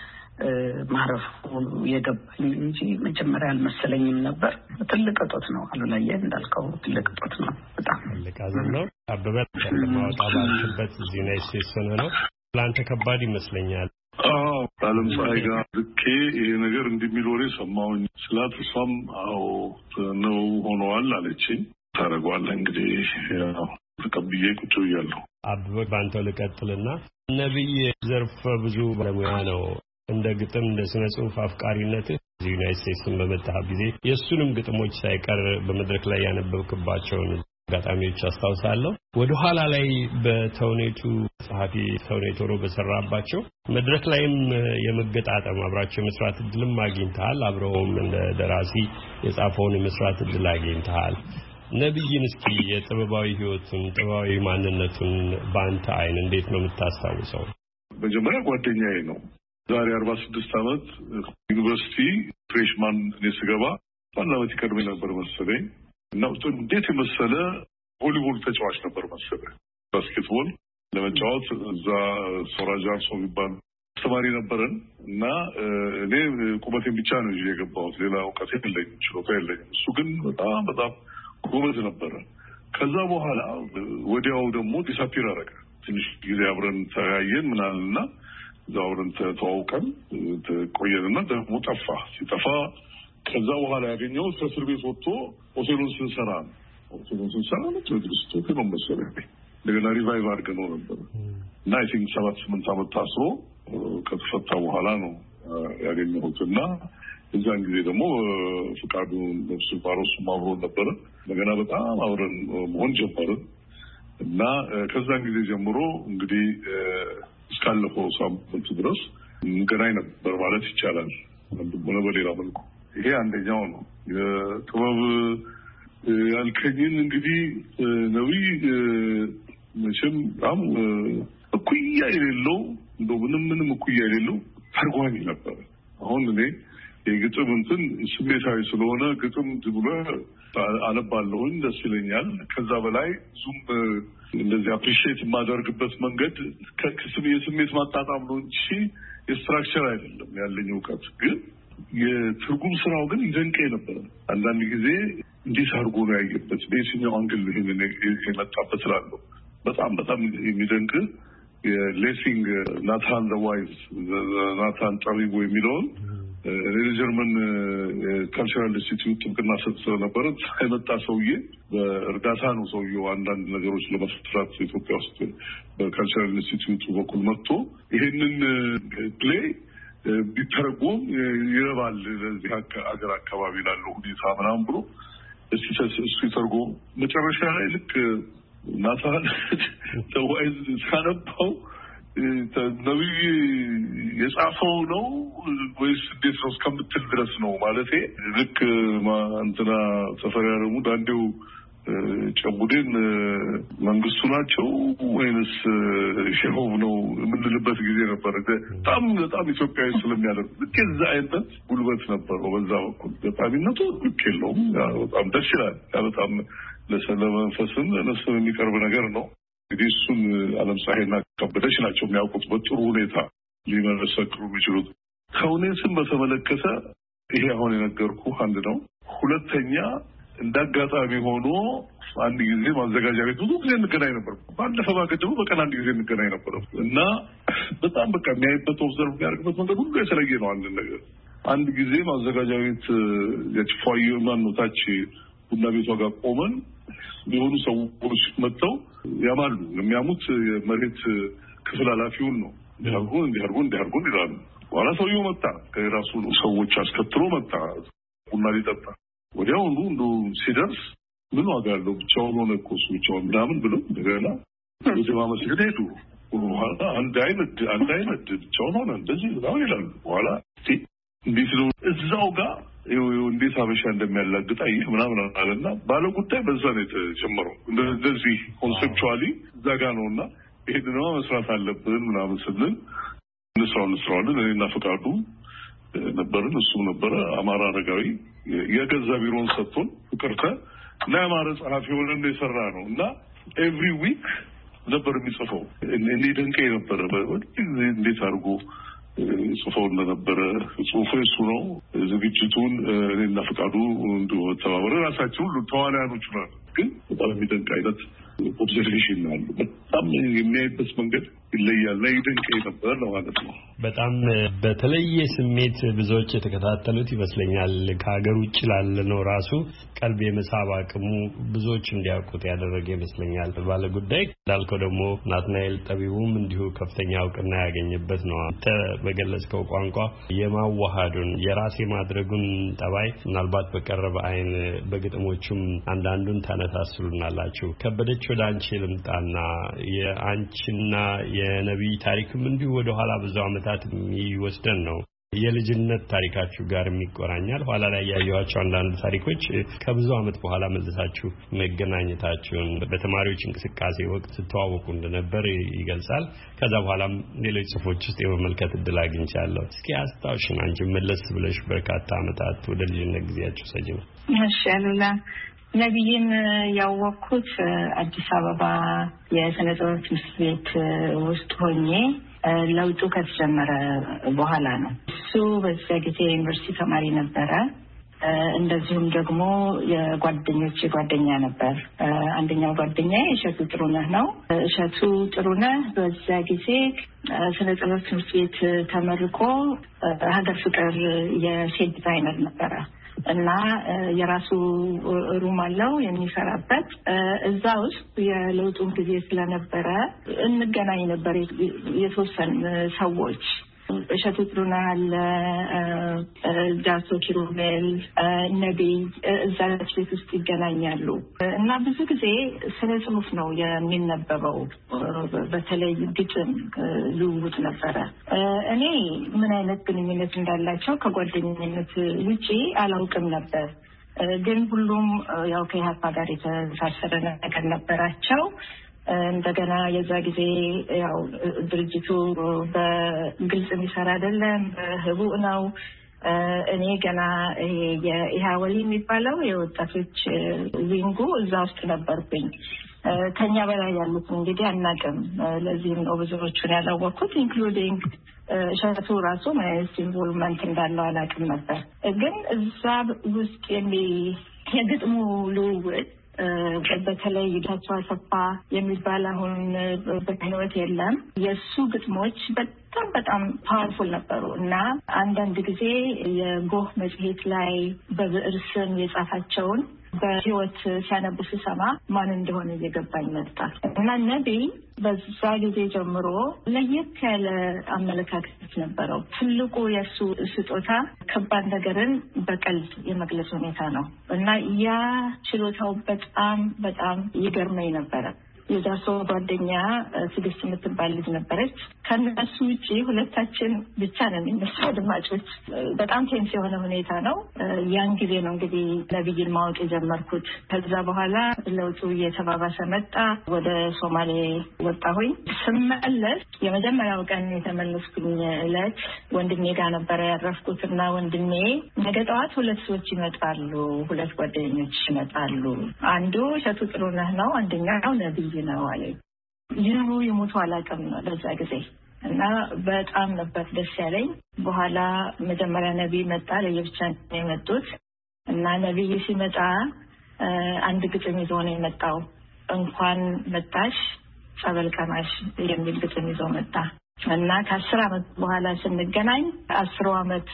ማረፉን የገባኝ እንጂ መጀመሪያ አልመሰለኝም ነበር። ትልቅ እጦት ነው አሉላዬ፣ እንዳልከው ትልቅ እጦት ነው። በጣም ትልቅ ሀዘን ነው። አበበ ከማውጣ ባልሽበት እዚህ ነው ሲሰነ ነው ላንተ ከባድ ይመስለኛል። ዓለም ፀሐይ ጋር ልኬ ይሄ ነገር እንደሚል ወሬ ሰማሁኝ ስላት እሷም አዎ ነው ሆነዋል አለችኝ። ታረጋለህ እንግዲህ ያው ተቀብዬ ቁጭ ብያለሁ። አበበ ባንተው ልቀጥልና ነብይ ዘርፈ ብዙ ባለሙያ ነው። እንደ ግጥም እንደ ስነ ጽሁፍ አፍቃሪነት ዩናይትድ ስቴትስን በመጣህ ጊዜ የእሱንም ግጥሞች ሳይቀር በመድረክ ላይ ያነበብክባቸውን አጋጣሚዎች አስታውሳለሁ። ወደ ኋላ ላይ በተውኔቱ ጸሐፊ ተውኔት ሆኖ በሰራባቸው መድረክ ላይም የመገጣጠም አብራቸው የመስራት እድልም አግኝተሃል። አብረውም እንደ ደራሲ የጻፈውን የመስራት እድል አግኝተሃል። ነብይን እስኪ የጥበባዊ ህይወቱን ጥበባዊ ማንነቱን በአንተ አይን እንዴት ነው የምታስታውሰው? መጀመሪያ ጓደኛዬ ነው። ዛሬ 46 ዓመት ዩኒቨርሲቲ ፍሬሽማን እኔ ስገባ አንድ ዓመት ይቀድመኝ ነበር መሰለኝ እና እንዴት የመሰለ ቮሊቦል ተጫዋች ነበር መሰለኝ። ባስኬትቦል ለመጫወት እዛ ሶራጃር ሰው የሚባል አስተማሪ ነበረን እና እኔ ቁመቴን ብቻ ነው ይዤ የገባሁት። ሌላ እውቀት የለኝም፣ ችሎታ የለኝም። እሱ ግን በጣም ጎበዝ ነበረ። ከዛ በኋላ ወዲያው ደግሞ ዲሳፒር አደረገ። ትንሽ ጊዜ አብረን ተያየን ምናልና እዛው አብረን ተዋውቀን ቆየንና ደግሞ ጠፋ። ሲጠፋ ከዛ በኋላ ያገኘው ከእስር ቤት ወጥቶ ሆቴሉን ስንሰራ ነው ድርጅቶች ነው መሰለኝ እንደገና ሪቫይቭ አድርገነው ነበር እና አይ ቲንክ 7-8 ዓመት ታስሮ ከተፈታ በኋላ ነው ያገኘሁት እና እዛን ጊዜ ደግሞ ፍቃዱ ነፍሱ ባሮስ ማብሮ ነበር። እንደገና በጣም አብረን መሆን ጀመርን እና ከዛን ጊዜ ጀምሮ እንግዲህ እስካለፈው ሳምንት ድረስ እንገናኝ ነበር ማለት ይቻላል። ሆነ በሌላ መልኩ ይሄ አንደኛው ነው። የጥበብ ያልከኝን እንግዲህ ነብይ መቼም በጣም እኩያ የሌለው እንደው ምንም እኩያ የሌለው ተርጓሚ ነበር። አሁን እኔ የግጥም እንትን ስሜታዊ ስለሆነ ግጥም ብሎ አነባለሁኝ፣ ደስ ይለኛል። ከዛ በላይ ዙም እንደዚህ አፕሪሺየት የማደርግበት መንገድ የስሜት ማጣጣም ነው እንጂ የስትራክቸር አይደለም ያለኝ እውቀት። ግን የትርጉም ስራው ግን ይደንቀኝ ነበር። አንዳንድ ጊዜ እንዴት አድርጎ ነው ያየበት፣ በየትኛው አንግል ይሄን የመጣበት እላለሁ። በጣም የሚደንቅ የሌሲንግ ናታን ዘዋይዝ ናታን ጠቢቡ የሚለውን ጀርመን ካልቸራል ኢንስቲትዩት ጥብቅና ስለነበረ ሳይመጣ ሰውዬ በእርዳታ ነው ሰውዬው አንዳንድ ነገሮች ለመስራት ኢትዮጵያ ውስጥ በካልቸራል ኢንስቲትዩት በኩል መጥቶ ይሄንን ፕሌይ ቢተረጎም ይረባል ለዚህ ሀገር አካባቢ ላለው ሁኔታ ምናምን ብሎ እሱ ተርጎም መጨረሻ ላይ ልክ ናታን ዘዋይዝ ሳነባው ነብይ የጻፈው ነው ወይስ እንዴት ነው እስከምትል ድረስ ነው ማለቴ ልክ እንትና ሰፈር ያረሙ ዳንዴው ጨቡዴን መንግስቱ ናቸው ወይንስ ሸሆብ ነው የምንልበት ጊዜ ነበር። በጣም ኢትዮጵያዊ ስለሚያደርግ ልክ እዛ አይነት ጉልበት ነበር በዛ በኩል በጣምነቱ ልክ የለውም። በጣም ደስ ይላል። በጣም ለሰለመንፈስም ለነፍስም የሚቀርብ ነገር ነው። እንግዲህ እሱን ዓለም ፀሐይና ከበደች ናቸው የሚያውቁት በጥሩ ሁኔታ ሊመሰክሩ የሚችሉት። ከሁኔታም በተመለከተ ይሄ አሁን የነገርኩህ አንድ ነው። ሁለተኛ እንዳጋጣሚ ሆኖ አንድ ጊዜ ማዘጋጃ ቤት ብዙ ጊዜ እንገናኝ ነበር። ባለፈው ባገደው በቀን አንድ ጊዜ እንገናኝ ነበር እና በጣም በቃ የሚያይበት ኦብዘርቭ የሚያደርግበት መንገድ ሁሉ የተለየ ነው። አንድ ጊዜ ማዘጋጃ ቤት የጭፋዩ ማን ነው ታች ቡና ቤቷ ጋር ቆመን የሆኑ ሰዎች መጥተው ያማሉ። የሚያሙት የመሬት ክፍል ኃላፊውን ነው። እንዲያርጉ ይላሉ። በኋላ ሰውየው መጣ። ከራሱ ሰዎች አስከትሎ መጣ ቡና ሊጠጣ። ወዲያውኑ እንደው ሲደርስ ምን ዋጋ አለው ብቻውን ሆነ እኮ እሱ ብቻውን ምናምን ብሎ እንደገና ወደማ መስጊድ ሄዱ። በኋላ አንድ አይነት ብቻውን ሆነ እንደዚህ ነው ይላሉ። በኋላ እንዴት ነው እዛው ጋር እንዴት አበሻ እንደሚያላግጥ አይህ ምናምን አለና ባለ ጉዳይ በዛ ነው የተጀመረው። እንደዚህ ኮንሴፕቹዋሊ እዛ ጋር ነውና ይሄንንማ መስራት አለብን ምናምን ስንል እንስራዋለን። እኔና ፈቃዱ ነበርን፣ እሱም ነበረ። አማራ አረጋዊ የገዛ ቢሮን ሰጥቶን ፍቅርተ እና የአማራ ጸሐፊ ሆነን የሰራ ነው እና ኤቭሪ ዊክ ነበር የሚጽፈው። እኔ ደንቀኝ ነበረ እንዴት አድርጎ ጽፈው እንደነበረ። ጽሁፉ እሱ ነው። ዝግጅቱን እኔና ፈቃዱ እንደው ተባብረን ራሳችን ሁሉ ተዋናዮች ነን። ግን በጣም የሚደንቅ አይነት ኦብዘርቬሽን አለ። በጣም የሚያይበት መንገድ ይለያል። ይደንቀኝ ነበር ለማለት ነው። በጣም በተለየ ስሜት ብዙዎች የተከታተሉት ይመስለኛል። ከሀገር ውጭ ላለ ነው ራሱ ቀልብ የመሳብ አቅሙ ብዙዎች እንዲያውቁት ያደረገ ይመስለኛል። ባለ ጉዳይ እንዳልከው ደግሞ ናትናኤል ጠቢቡም እንዲሁ ከፍተኛ እውቅና ያገኘበት ነው። አንተ በገለጽከው ቋንቋ የማዋሃዱን የራሴ ማድረጉን ጠባይ ምናልባት በቀረበ አይን በግጥሞቹም አንዳንዱን ታነሳስሉናላችሁ። ከበደች ወደ አንቺ ልምጣና የአንቺና የነብይ ታሪክም እንዲሁ ወደ ኋላ ብዙ ዓመታት የሚወስደን ነው። የልጅነት ታሪካችሁ ጋር የሚቆራኛል። ኋላ ላይ ያያዩዋቸው አንዳንድ ታሪኮች ከብዙ ዓመት በኋላ መልሳችሁ መገናኘታችሁን በተማሪዎች እንቅስቃሴ ወቅት ተዋወቁ እንደነበር ይገልጻል። ከዛ በኋላም ሌሎች ጽፎች ውስጥ የመመልከት እድል አግኝቻለሁ። እስኪ አስታውሽን አንቺ መለስ ብለሽ በርካታ ዓመታት ወደ ልጅነት ጊዜያችሁ ሰጂና። እሺ አሉላ ነብይን ያወቅኩት አዲስ አበባ የስነ ጥበብ ትምህርት ቤት ውስጥ ሆኜ ለውጡ ከተጀመረ በኋላ ነው። እሱ በዛ ጊዜ ዩኒቨርሲቲ ተማሪ ነበረ። እንደዚሁም ደግሞ የጓደኞች ጓደኛ ነበር። አንደኛው ጓደኛዬ እሸቱ ጥሩነህ ነው። እሸቱ ጥሩነህ በዛ ጊዜ ስነ ጥበብ ትምህርት ቤት ተመርቆ ሀገር ፍቅር የሴት ዲዛይነር ነበረ እና የራሱ ሩም አለው የሚሰራበት። እዛ ውስጥ የለውጡን ጊዜ ስለነበረ እንገናኝ ነበር የተወሰኑ ሰዎች። እሸቱ ጥሩነህ አለ፣ ጃርሶ ኪሩቤል፣ ነቢይ እዛ ቤት ውስጥ ይገናኛሉ እና ብዙ ጊዜ ስነ ጽሁፍ ነው የሚነበበው። በተለይ ግጥም ልውውጥ ነበረ። እኔ ምን አይነት ግንኙነት እንዳላቸው ከጓደኝነት ውጪ አላውቅም ነበር። ግን ሁሉም ያው ከኢህአፓ ጋር የተሳሰረ ነገር ነበራቸው። እንደገና የዛ ጊዜ ያው ድርጅቱ በግልጽ የሚሰራ አይደለም፣ በህቡዕ ነው። እኔ ገና የኢሃወሊ የሚባለው የወጣቶች ዊንጉ እዛ ውስጥ ነበርኩኝ። ከኛ በላይ ያሉት እንግዲህ አናውቅም። ለዚህም ነው ብዙዎቹን ያላወቅኩት ኢንክሉዲንግ እሸቱ ራሱ ማለት ኢንቮልቭመንት እንዳለው አላውቅም ነበር። ግን እዛ ውስጥ የግጥሙ ልውውጥ በተለይ ጌታቸው አሰፋ የሚባል አሁን በህይወት የለም። የእሱ ግጥሞች በጣም ፓወርፉል ነበሩ እና አንዳንድ ጊዜ የጎህ መጽሔት ላይ በብዕር ስም የጻፋቸውን በህይወት ሲያነብ ስሰማ ማን እንደሆነ እየገባኝ መጣ እና ነቢይ በዛ ጊዜ ጀምሮ ለየት ያለ አመለካከት ነበረው። ትልቁ የእሱ ስጦታ ከባድ ነገርን በቀልድ የመግለጽ ሁኔታ ነው እና ያ ችሎታው በጣም ይገርመኝ ነበረ። የዛሶ ጓደኛ ትዕግስት የምትባል ልጅ ነበረች። ከነሱ ውጪ ሁለታችን ብቻ ነን እነሱ አድማጮች። በጣም ቴንስ የሆነ ሁኔታ ነው። ያን ጊዜ ነው እንግዲህ ነቢይን ማወቅ የጀመርኩት። ከዛ በኋላ ለውጡ እየተባባሰ መጣ። ወደ ሶማሌ ወጣሁኝ። ስመለስ የመጀመሪያው ቀን የተመለስኩኝ ዕለት ወንድሜ ጋር ነበረ ያረፍኩት እና ወንድሜ ነገ ጠዋት 2 ሰዎች ይመጣሉ፣ 2 ጓደኞች ይመጣሉ። አንዱ እሸቱ ጥሩነህ ነው፣ አንደኛው ነቢይ ነው አለኝ። ይህኑ የሞቱ አላውቅም በዛ ጊዜ እና በጣም ነበር ደስ ያለኝ። በኋላ መጀመሪያ ነቢይ መጣ፣ ለየብቻ ነው የመጡት እና ነቢይ ሲመጣ አንድ ግጥም ይዞ ነው የመጣው። እንኳን መጣሽ ጸበል ቀማሽ የሚል ግጥም ይዞ መጣ እና ከ10 ዓመት በኋላ ስንገናኝ 10 ዓመት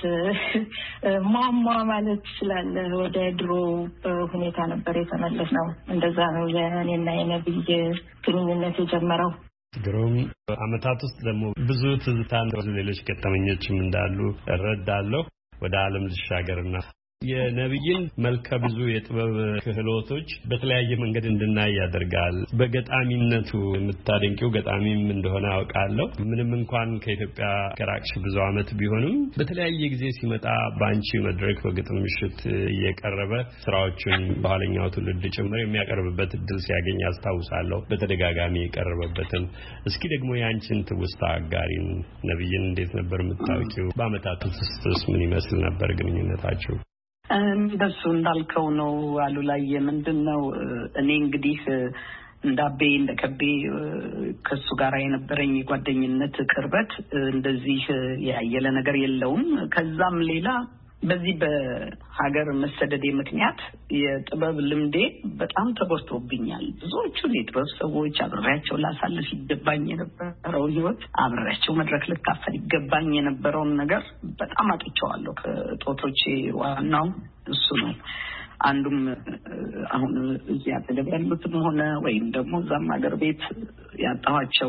ማማ ማለት ይችላል ወደ ድሮ ሁኔታ ነበር የተመለስነው። እንደዛ ነው የኔና የነቢይ ግንኙነት የጀመረው። ግሩም ዓመታት ውስጥ ደግሞ ብዙ ትዝታና ሌሎች ገጠመኞችም እንዳሉ እረዳለሁ። ወደ ዓለም ልሻገርና የነቢይን መልከ ብዙ የጥበብ ክህሎቶች በተለያየ መንገድ እንድናይ ያደርጋል። በገጣሚነቱ የምታደንቂው ገጣሚም እንደሆነ አውቃለሁ። ምንም እንኳን ከኢትዮጵያ ከራቅሽ ብዙ ዓመት ቢሆንም በተለያየ ጊዜ ሲመጣ በአንቺ መድረክ በግጥም ምሽት እየቀረበ ስራዎቹን በኋለኛው ትውልድ ጭምር የሚያቀርብበት እድል ሲያገኝ አስታውሳለሁ። በተደጋጋሚ የቀረበበትን እስኪ ደግሞ የአንቺን ትውስታ አጋሪን። ነቢይን እንዴት ነበር የምታውቂው? በዓመታት ውስጥስ ምን ይመስል ነበር ግንኙነታችሁ? እንደሱ እንዳልከው ነው አሉ ላይ ምንድነው እኔ እንግዲህ እንዳቤ እንደከቤ ከሱ ጋር የነበረኝ ጓደኝነት ቅርበት እንደዚህ ያየለ ነገር የለውም። ከዛም ሌላ በዚህ በሀገር መሰደዴ ምክንያት የጥበብ ልምዴ በጣም ተጎድቶብኛል። ብዙዎቹን የጥበብ ሰዎች አብሬያቸው ላሳልፍ ይገባኝ የነበረውን ህይወት አብሬያቸው መድረክ ልካፈል ይገባኝ የነበረውን ነገር በጣም አጥቼዋለሁ። ከጦቶቼ ዋናው እሱ ነው። አንዱም አሁን እዚህ አጠገብ ያሉትም ሆነ ወይም ደግሞ እዛም ሀገር ቤት ያጣኋቸው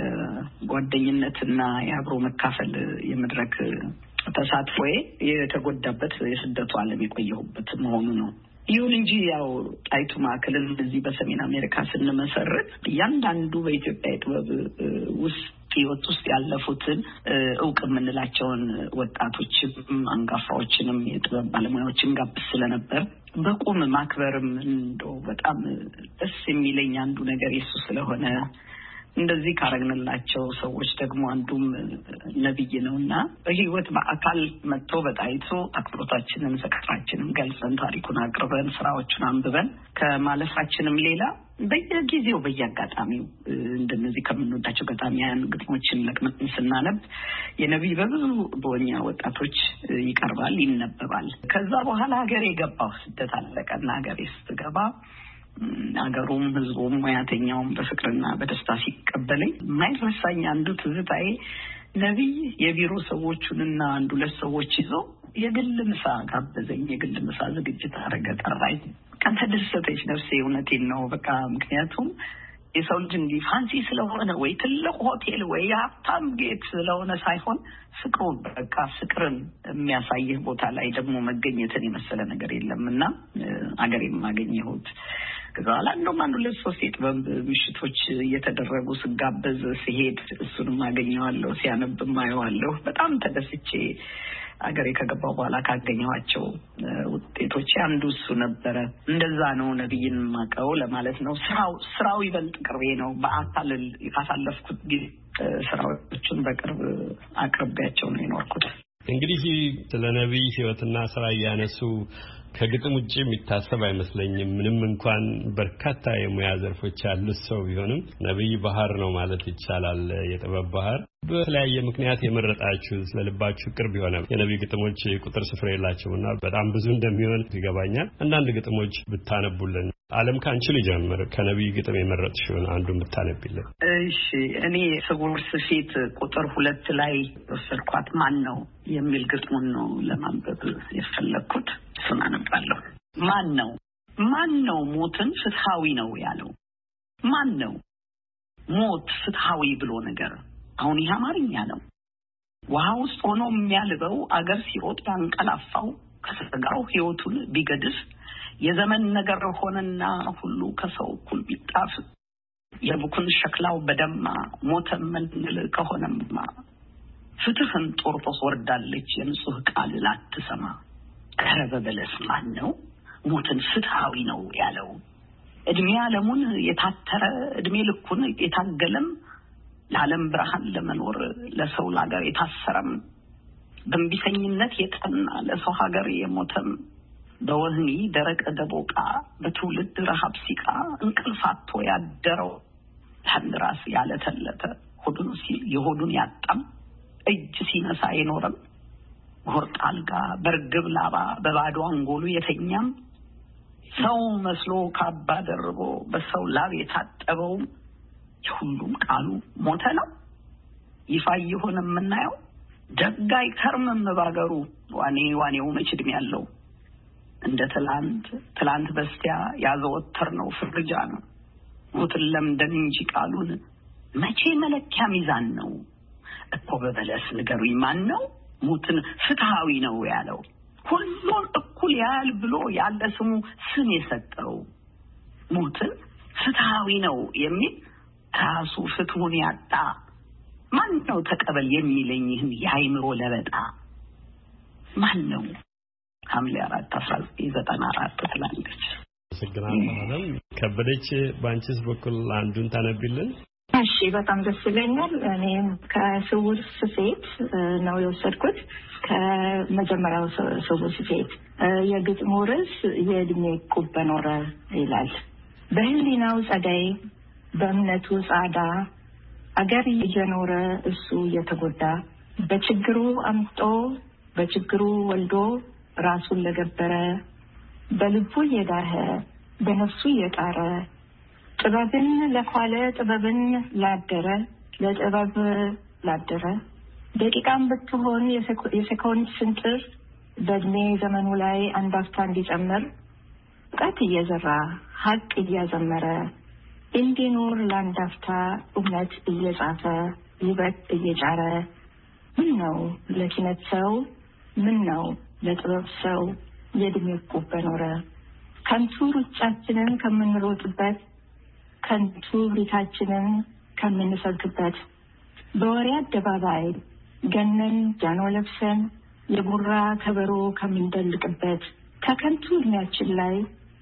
የጓደኝነትና የአብሮ መካፈል የመድረክ ተሳትፎዬ የተጎዳበት የስደቱ ዓለም የቆየሁበት መሆኑ ነው። ይሁን እንጂ ያው ጣይቱ ማዕከልን እዚህ በሰሜን አሜሪካ ስንመሰርት እያንዳንዱ በኢትዮጵያ የጥበብ ህይወት ውስጥ ያለፉትን እውቅ የምንላቸውን ወጣቶችም አንጋፋዎችንም የጥበብ ባለሙያዎችን ጋብዝ ስለነበር በቁም ማክበርም እንደው በጣም ደስ የሚለኝ አንዱ ነገር የሱ ስለሆነ እንደዚህ ካረግንላቸው ሰዎች ደግሞ አንዱም ነቢይ ነውና በህይወት በአካል መጥቶ በጣይቱ አክብሮታችንን ፍቅራችንን ገልጸን ታሪኩን አቅርበን ስራዎቹን አንብበን ከማለፋችንም ሌላ በየጊዜው በየአጋጣሚው እንደነዚህ ከምንወዳቸው ገጣሚያን ግጥሞችን ለቅመን ስናነብ የነቢይ በብዙ በወኛ ወጣቶች ይቀርባል፣ ይነበባል። ከዛ በኋላ ሀገሬ ገባሁ። ስደት አለቀና ሀገሬ ስትገባ አገሩም ህዝቡም ሙያተኛውም በፍቅርና በደስታ ሲቀበለኝ ማይረሳኝ አንዱ ትዝታዬ ነቢይ የቢሮ ሰዎቹንና አንዱ ለሰዎች ይዞ የግል ምሳ ጋበዘኝ። የግል ምሳ ዝግጅት አረገ፣ ጠራኝ። ከተደሰተች ነፍሴ እውነቴን ነው። በቃ ምክንያቱም የሰው ልጅ እንዲህ ፋንሲ ስለሆነ ወይ ትልቅ ሆቴል ወይ ሀብታም ቤት ስለሆነ ሳይሆን ፍቅሩ በቃ ፍቅርን የሚያሳይህ ቦታ ላይ ደግሞ መገኘትን የመሰለ ነገር የለምና አገሬም ማገኘሁት። ከዛ አንዱም አንዱ ለሶስት የጥበብ ምሽቶች እየተደረጉ ስጋበዝ ሲሄድ እሱንም አገኘዋለሁ፣ ሲያነብም አየዋለሁ። በጣም ተደስቼ አገሬ ከገባው በኋላ ካገኘኋቸው ውጤቶች አንዱ እሱ ነበረ። እንደዛ ነው ነቢይን ማቀው ለማለት ነው። ስራው ይበልጥ ቅርቤ ነው። በአካል ካሳለፍኩት ስራዎቹን በቅርብ አቅርቤያቸው ነው የኖርኩት። እንግዲህ ስለ ነቢይ ህይወትና ስራ ያነሱ ከግጥም ውጪ የሚታሰብ አይመስለኝም። ምንም እንኳን በርካታ የሙያ ዘርፎች ያሉት ሰው ቢሆንም ነቢይ ባህር ነው ማለት ይቻላል። የጥበብ ባህር በተለያየ ምክንያት የመረጣችሁ ስለልባችሁ ቅርብ የሆነ የነብይ ግጥሞች ቁጥር ስፍር የላቸውና በጣም ብዙ እንደሚሆን ይገባኛል። አንዳንድ ግጥሞች ብታነቡልን። ዓለም ካንቺ ልጀምር። ከነብይ ግጥም የመረጥሽውን አንዱን ብታነቢልን። እሺ፣ እኔ ስውር ስፌት ቁጥር 2 ላይ ወሰድኳት። ማን ነው የሚል ግጥሙን ነው ለማንበብ የፈለኩት። እሱን አነባለሁ። ማን ነው ሞትን ፍትሃዊ ነው ያለው? ማን ነው ሞት ፍትሃዊ ብሎ ነገር? አሁን ይሄ አማርኛ ነው። ውሃ ውስጥ ሆኖ የሚያልበው አገር ሲሮጥ ያንቀላፋው ከስጋው ህይወቱን ቢገድስ የዘመን ነገር ሆነና ሁሉ ከሰው እኩል ቢጣፍ የቡኩን ሸክላው በደማ ሞተ ምንል ከሆነማ ፍትህን ጦርጦስ ወርዳለች የንጹህ ቃል ላትሰማ። ከረበ በለስ ማን ነው ሞትን ፍትሃዊ ነው ያለው? እድሜ ዓለሙን የታተረ እድሜ ልኩን የታገለም ለዓለም ብርሃን ለመኖር ለሰው ላገር የታሰረም በእምቢተኝነት የጠና ለሰው ሀገር የሞተም በወህኒ ደረቅ ደቦቃ በትውልድ ረሃብ ሲቃ እንቅልፋቶ ያደረው ታንራስ ያለተለተ ሆዱን ሲል የሆዱን ያጣም እጅ ሲነሳ የኖረም ጎርጣ አልጋ በርግብ ላባ በባዶ አንጎሉ የተኛም ሰው መስሎ ካባ ደርቦ በሰው ላብ የታጠበው የሁሉም ቃሉ ሞተ ነው። ይፋ ይሆን የምናየው ደጋይ ከርመም ባገሩ ዋኔው መች ዕድሜ ያለው እንደ ትላንት በስቲያ ያዘወተር ነው ፍርጃ ነው። ሞትን ለምደን እንጂ ቃሉን መቼ መለኪያ ሚዛን ነው እኮ በበለስ ንገሩኝ ማን ነው ሞትን ፍትሃዊ ነው ያለው? ሁሉን እኩል ያህል ብሎ ያለ ስሙ ስም የሰጠው ሞትን ፍትሃዊ ነው የሚል ራሱ ፍትሁን ያጣ ማን ነው? ተቀበል የሚለኝ ይህን የአይምሮ ለበጣ ማን ነው? ሐምሌ 4 1994 ትላለች። ሰግናለሁ። ከበደች ባንቺስ በኩል አንዱን ታነቢልን? እሺ፣ በጣም ደስ ይለኛል። እኔም ከስውር ስፌት ነው የወሰድኩት። ከመጀመሪያው ስውር ስፌት የግጥሙ ርዕስ የእድሜ ቁብ በኖረ ይላል። በህሊናው ጸዳይ በእምነቱ ጻዳ አገር እየኖረ እሱ እየተጎዳ በችግሩ አምጦ በችግሩ ወልዶ ራሱን ለገበረ በልቡ እየዳኸ በነፍሱ እየጣረ ጥበብን ለኳለ ጥበብን ላደረ ለጥበብ ላደረ ደቂቃም ብትሆን የሴኮንድ ስንጥር በእድሜ ዘመኑ ላይ አንድ አፍታ እንዲጨምር እውቀት እየዘራ ሀቅ እያዘመረ እንዲኖር ለአንድ አፍታ እውነት እየጻፈ ውበት እየጫረ ምን ነው ለኪነት ሰው ምን ነው ለጥበብ ሰው የእድሜ ቁብ በኖረ። ከንቱ ሩጫችንን ከምንሮጥበት ከንቱ ብሪታችንን ከምንሰብክበት በወሬ አደባባይ ገነን ጃኖ ለብሰን የጉራ ከበሮ ከምንደልቅበት ከከንቱ እድሜያችን ላይ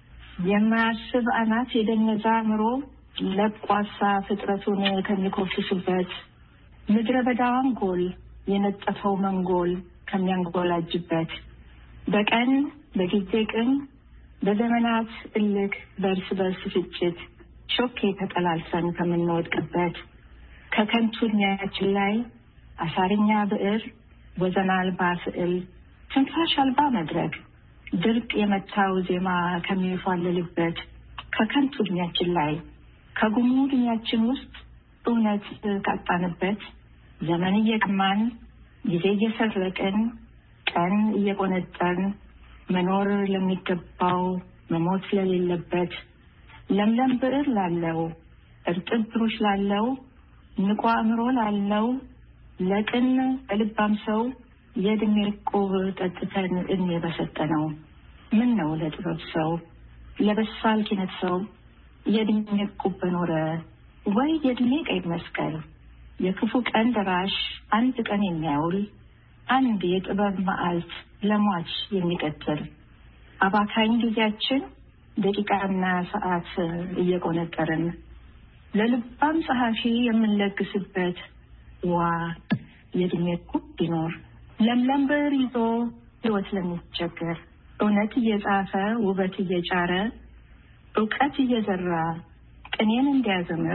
የማያስብ አናት የደነዛ አእምሮ ለቋሳ ፍጥረቱን ከሚኮፍስበት ምድረ በዳው አንጎል የነጠፈው መንጎል ከሚያንጎላጅበት በቀን በጊዜ ቅን በዘመናት እልክ በእርስ በርስ ፍጭት ሾኬ ተጠላልፈን ከምንወድቅበት ከከንቱ እድሜያችን ላይ አሳርኛ ብዕር ወዘን አልባ ስዕል ትንፋሽ አልባ መድረክ ድርቅ የመታው ዜማ ከሚፏልልበት ከከንቱ እድሜያችን ላይ ከጉሙ እድሜያችን ውስጥ እውነት ካጣንበት ዘመን እየቀማን ጊዜ እየሰረቅን ቀን እየቆነጠን መኖር ለሚገባው መሞት ለሌለበት ለምለም ብዕር ላለው እርጥብ ብሩሽ ላለው ንቁ አእምሮ ላለው ለቅን ልባም ሰው የእድሜ ቁብ ጠጥተን እድሜ በሰጠነው ምን ነው ለጥበብ ሰው ለበሳል ኪነት ሰው የእድሜ ቁብ በኖረ። ወይ የእድሜ ቀይ መስቀል የክፉ ቀን ደራሽ አንድ ቀን የሚያውል አንድ የጥበብ መዓልት ለሟች የሚቀጥል አባካኝ ጊዜያችን ደቂቃና ሰዓት እየቆነጠርን ለልባም ጸሐፊ የምንለግስበት ዋ የእድሜ ቁብ ቢኖር። ለምለም ብዕር ይዞ ሕይወት ለሚቸገር እውነት እየጻፈ ውበት እየጫረ እውቀት እየዘራ ቅኔን እንዲያዘምር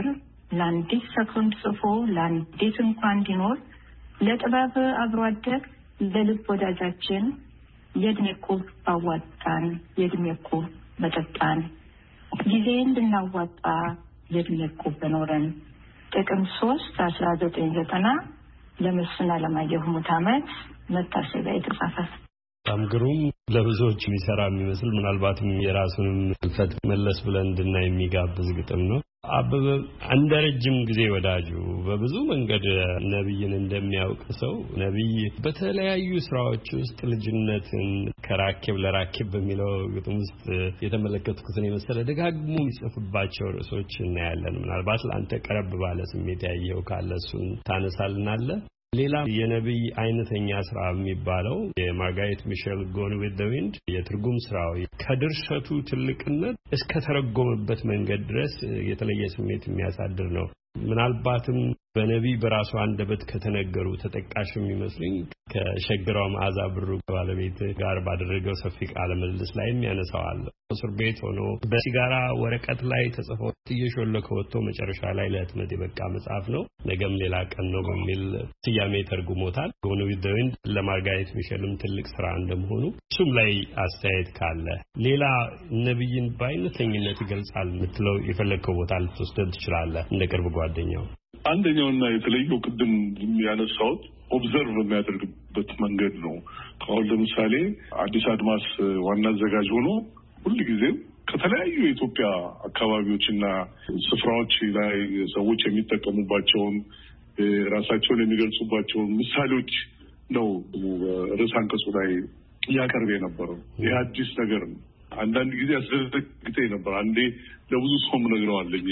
ለአንዲት ሰኮንድ ጽፎ ለአንዲት እንኳን እንዲኖር ለጥበብ አብሮ አደግ ለልብ ወዳጃችን የእድሜ ኩብ ባዋጣን የእድሜ ኩብ በጠጣን ጊዜ እንድናዋጣ የእድሜ ኩብ በኖረን ጥቅምት 3 1990 ለመስፍን አለማየሁ ሙት ዓመት መታሰቢያ የተጻፈ በጣም ግሩም ለብዙዎች የሚሰራ የሚመስል ምናልባትም የራሱንም ፍልፈት መለስ ብለን እንድናይ የሚጋብዝ ግጥም ነው። አበበ እንደ ረጅም ጊዜ ወዳጁ በብዙ መንገድ ነብይን እንደሚያውቅ ሰው ነብይ በተለያዩ ስራዎች ውስጥ ልጅነትን ከራኬብ ለራኬብ በሚለው ግጥም ውስጥ የተመለከትኩትን የመሰለ ደጋግሞ የሚጽፍባቸው ርዕሶች እናያለን። ምናልባት ለአንተ ቀረብ ባለ ስሜት ያየው ካለ እሱን ታነሳልናለ። ሌላ የነብይ አይነተኛ ስራ የሚባለው የማርጋሬት ሚሸል ጎን ዊዝ ዘ ዊንድ የትርጉም ስራው ከድርሰቱ ትልቅነት እስከ ተረጎመበት መንገድ ድረስ የተለየ ስሜት የሚያሳድር ነው። ምናልባትም በነብይ በራሱ አንደበት ከተነገሩ ተጠቃሽ የሚመስሉኝ ከሸግራው መዓዛ ብሩ ባለቤት ጋር ባደረገው ሰፊ ቃለ ምልልስ ላይ የሚያነሳዋል። እስር ቤት ሆኖ በሲጋራ ወረቀት ላይ ተጽፎ እየሾለከ ወጥቶ መጨረሻ ላይ ለህትመት የበቃ መጽሐፍ ነው። ነገም ሌላ ቀን ነው በሚል ስያሜ ተርጉሞታል። ጎን ዊዝ ዘ ዊንድ ለማርጋሬት ሚሸልም ትልቅ ስራ እንደመሆኑ እሱም ላይ አስተያየት ካለ ሌላ ነብይን በአይነተኝነት ይገልጻል የምትለው የፈለግከው ቦታ ልትወስደን ትችላለህ እንደ ቅርብ ጓደኛው? አንደኛውና የተለየው ቅድም ያነሳሁት ኦብዘርቭ የሚያደርግበት መንገድ ነው። አሁን ለምሳሌ አዲስ አድማስ ዋና አዘጋጅ ሆኖ ሁልጊዜም ከተለያዩ የኢትዮጵያ አካባቢዎችና ስፍራዎች ላይ ሰዎች የሚጠቀሙባቸውን ራሳቸውን የሚገልጹባቸውን ምሳሌዎች ነው ርዕሰ አንቀጹ ላይ ያቀርብ የነበረው። ይህ አዲስ ነገር ነው። አንዳንድ ጊዜ አስደነግጠኝ ነበር። አንዴ ለብዙ ሰው ነግረዋለኝ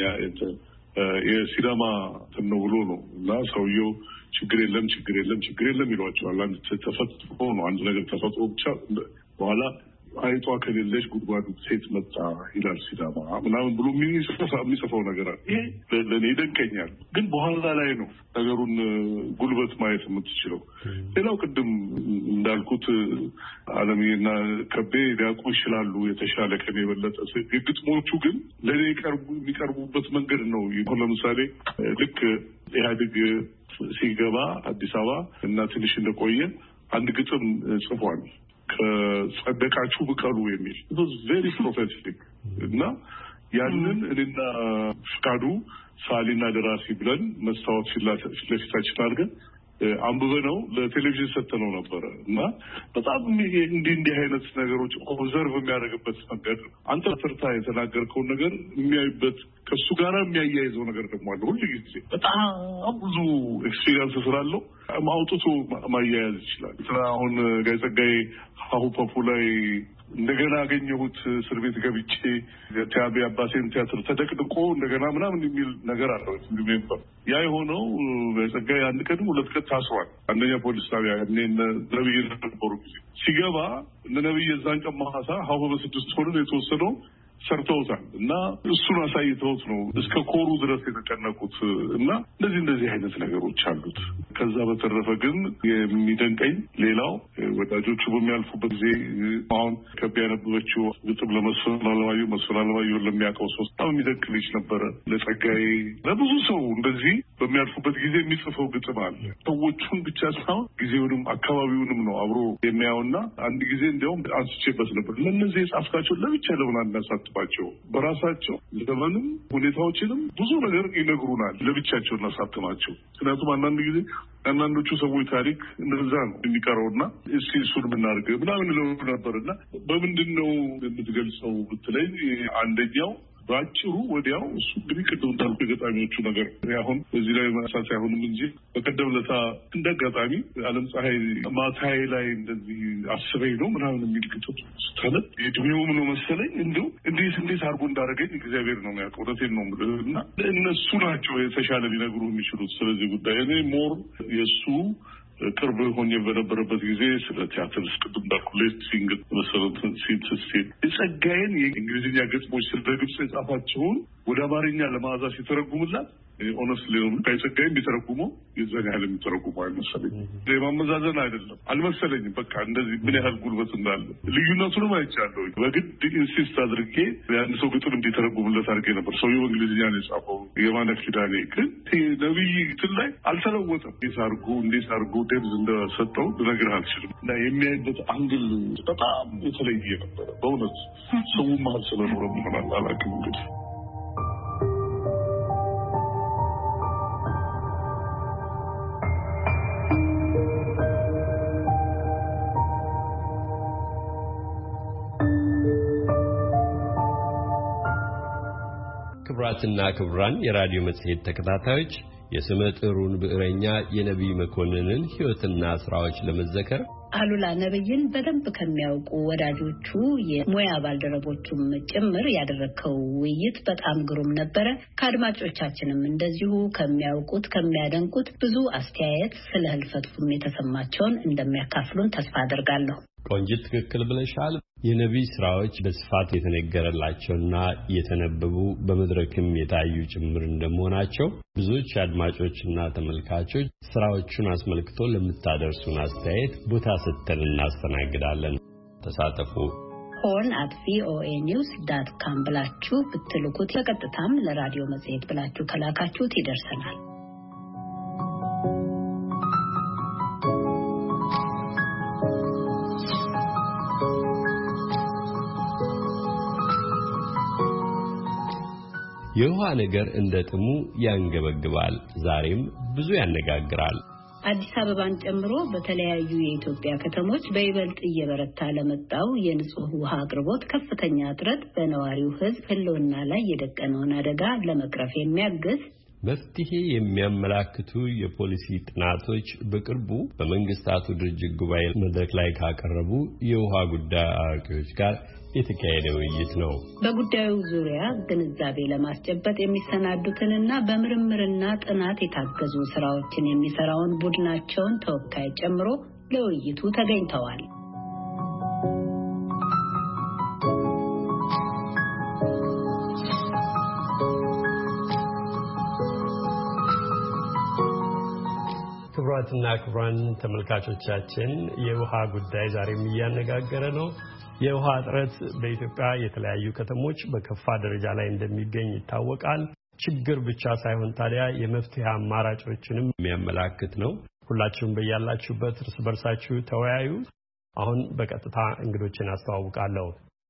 የሲዳማ ነው ብሎ ነው እና ሰውየው ችግር የለም ይሏቸዋል። አንድ ተፈጥሮ ነው አንድ ነገር ተፈጥሮ ብቻ በኋላ አይጧ ከሌለች ጉድጓዱ ሴት መጣ ይላል ሲዳማ ምናምን ብሎ የሚጽፈው ነገር አለ። ይሄ ለእኔ ይደንቀኛል። ግን በኋላ ላይ ነው ነገሩን ጉልበት ማየት የምትችለው። ሌላው ቅድም እንዳልኩት አለምዬና ከቤ ሊያውቁ ይችላሉ የተሻለ ከኔ የበለጠ። ግጥሞቹ ግን ለእኔ የሚቀርቡበት መንገድ ነው። ለምሳሌ ልክ ኢህአዴግ ሲገባ አዲስ አበባ እና ትንሽ እንደቆየ አንድ ግጥም ጽፏል። ከጸደቃችሁ ብቀሉ የሚል ቬሪ ፕሮፌቲክ እና ያንን እኔና ፍቃዱ ሳሊና ደራሲ ብለን መስታወት ፊት ለፊታችን አድርገን አንብበነው ለቴሌቪዥን ሰጥተነው ነበረ እና በጣም እንዲህ አይነት ነገሮች ኦብዘርቭ የሚያደርግበት መንገድ አንተ ተርታ የተናገርከውን ነገር የሚያይበት ከሱ ጋር የሚያያይዘው ነገር ደግሞ አለ። ሁሉ ጊዜ በጣም ብዙ ኤክስፒሪየንስ ስላለው ማውጣቱ ማያያዝ ይችላል። አሁን ጋይ ጸጋዬ ሀሁ ፖፑ ላይ እንደገና አገኘሁት እስር ቤት ገብቼ የቲያቤ አባሴን ቲያትር ተደቅድቆ እንደገና ምናምን የሚል ነገር አለው። እንግዲህ ያ የሆነው በጸጋዬ አንድ ቀን ሁለት ቀን ታስሯል። አንደኛ ፖሊስ ጣቢያ ነብይ ነበሩ ጊዜ ሲገባ ነብይ የዛን ቀን ማሳ ሀሁ በ6 ወር የተወሰነው ሰርተውታል እና እሱን አሳይተውት ነው እስከ ኮሩ ድረስ የተጨነቁት እና እንደዚህ አይነት ነገሮች አሉት። ከዛ በተረፈ ግን የሚደንቀኝ ሌላው ወዳጆቹ በሚያልፉበት ጊዜ አሁን ከቢያ ያነበበችው ግጥም ለመስፍን አለማየሁ ለሚያውቀው ሰው በጣም የሚደንቅ ልጅ ነበረ። ለጸጋዬ ለብዙ ሰው እንደዚህ በሚያልፉበት ጊዜ የሚጽፈው ግጥም አለ። ሰዎቹን ብቻ ሳይሆን ጊዜውንም አካባቢውንም ነው አብሮ የሚያየውና አንድ ጊዜ እንዲያውም አንስቼበት ነበር። ለእነዚህ የጻፍካቸው ለብቻ ለምን አናሳትባቸው? በራሳቸው ዘመንም ሁኔታዎችንም ብዙ ነገር ይነግሩናል። ለብቻቸው እናሳትማቸው። ምክንያቱም አንዳንድ ጊዜ አንዳንዶቹ ሰዎች ታሪክ እንደዛ ነው የሚቀረውና እስኪ እሱን ብናርገ ምናምን ለው ነበርና በምንድን ነው የምትገልጸው ብትለኝ አንደኛው ባጭሩ ወዲያው እሱ እንግዲህ ቅድም እንዳልኩ የገጣሚዎቹ ነገር አሁን እዚህ ላይ ማሳት አይሆንም እንጂ በቀደም ለታ እንደ ገጣሚ ዓለም ፀሐይ ማታዬ ላይ እንደዚህ አስበኝ ነው ምናምን የሚል ግጥም ስታነብ የእድሜውም ነው መሰለኝ እንዴት አድርጎ እንዳደረገኝ እግዚአብሔር ነው የሚያውቀው። እውነቴን ነው እና እነሱ ናቸው የተሻለ ሊነግሩ የሚችሉት ስለዚህ ጉዳይ። እኔ ሞር የእሱ ቅርብ ሆኜ በነበረበት ጊዜ ስለ ቲያትር ቅድም እንዳልኩ ሌስቲንግ መሰረትን ሲት ጸጋዬን የእንግሊዝኛ ገጽሞች ስለ ግብጽ የጻፋቸውን ወደ አማርኛ ለማዕዛ ሲተረጉምላት ኦነስትሊ ከይጸጋይ ቢተረጉመው የዛን ያህል የሚተረጉመው አይመስለኝም። የማመዛዘን አይደለም አልመሰለኝም። በቃ እንደዚህ ምን ያህል ጉልበት እንዳለ ልዩነቱንም አይቻለሁ። በግድ ኢንሲስት አድርጌ ያን ሰው ግጥም እንዲተረጉምለት አድርጌ ነበር። ሰውየው በእንግሊዝኛ ነው የጻፈው። የማነ ኪዳኔ ግን ነብይ እንትን ላይ አልተለወጠም። እንዴት አድርጎ ደብዝ እንደሰጠው ልነግርህ አልችልም። እና የሚያይበት አንግል በጣም የተለየ ነበረ። በእውነት ሰው መሀል ስለኖረ መሆናል አላውቅም እንግዲህ ክቡራትና ክቡራን የራዲዮ መጽሔት ተከታታዮች የስመጥሩን ብዕረኛ የነቢይ መኮንንን ሕይወትና ስራዎች ለመዘከር አሉላ ነብይን በደንብ ከሚያውቁ ወዳጆቹ የሙያ ባልደረቦቹም ጭምር ያደረከው ውይይት በጣም ግሩም ነበረ። ከአድማጮቻችንም እንደዚሁ ከሚያውቁት ከሚያደንቁት ብዙ አስተያየት ስለ ህልፈቱም የተሰማቸውን እንደሚያካፍሉን ተስፋ አደርጋለሁ። ቆንጂት ትክክል ብለሻል። የነቢይ ስራዎች በስፋት የተነገረላቸውና የተነበቡ በመድረክም የታዩ ጭምር እንደመሆናቸው ብዙዎች አድማጮችና ተመልካቾች ስራዎቹን አስመልክቶ ለምታደርሱን አስተያየት ቦታ ሰጥተን እናስተናግዳለን። ተሳተፉ። horn@voanews.com ብላችሁ ብትልኩት በቀጥታም ለራዲዮ መጽሔት ብላችሁ ከላካችሁት ይደርሰናል። የውሃ ነገር እንደ ጥሙ ያንገበግባል። ዛሬም ብዙ ያነጋግራል። አዲስ አበባን ጨምሮ በተለያዩ የኢትዮጵያ ከተሞች በይበልጥ እየበረታ ለመጣው የንጹህ ውሃ አቅርቦት ከፍተኛ እጥረት በነዋሪው ሕዝብ ህልውና ላይ የደቀነውን አደጋ ለመቅረፍ የሚያግዝ መፍትሄ የሚያመላክቱ የፖሊሲ ጥናቶች በቅርቡ በመንግስታቱ ድርጅት ጉባኤ መድረክ ላይ ካቀረቡ የውሃ ጉዳይ አዋቂዎች ጋር የተካሄደ ውይይት ነው። በጉዳዩ ዙሪያ ግንዛቤ ለማስጨበጥ የሚሰናዱትንና በምርምርና ጥናት የታገዙ ስራዎችን የሚሰራውን ቡድናቸውን ተወካይ ጨምሮ ለውይይቱ ተገኝተዋል። ክቡራትና ክቡራን ተመልካቾቻችን የውሃ ጉዳይ ዛሬም እያነጋገረ ነው። የውሃ እጥረት በኢትዮጵያ የተለያዩ ከተሞች በከፋ ደረጃ ላይ እንደሚገኝ ይታወቃል። ችግር ብቻ ሳይሆን ታዲያ የመፍትሄ አማራጮችንም የሚያመላክት ነው። ሁላችሁም በያላችሁበት እርስ በርሳችሁ ተወያዩ። አሁን በቀጥታ እንግዶችን አስተዋውቃለሁ።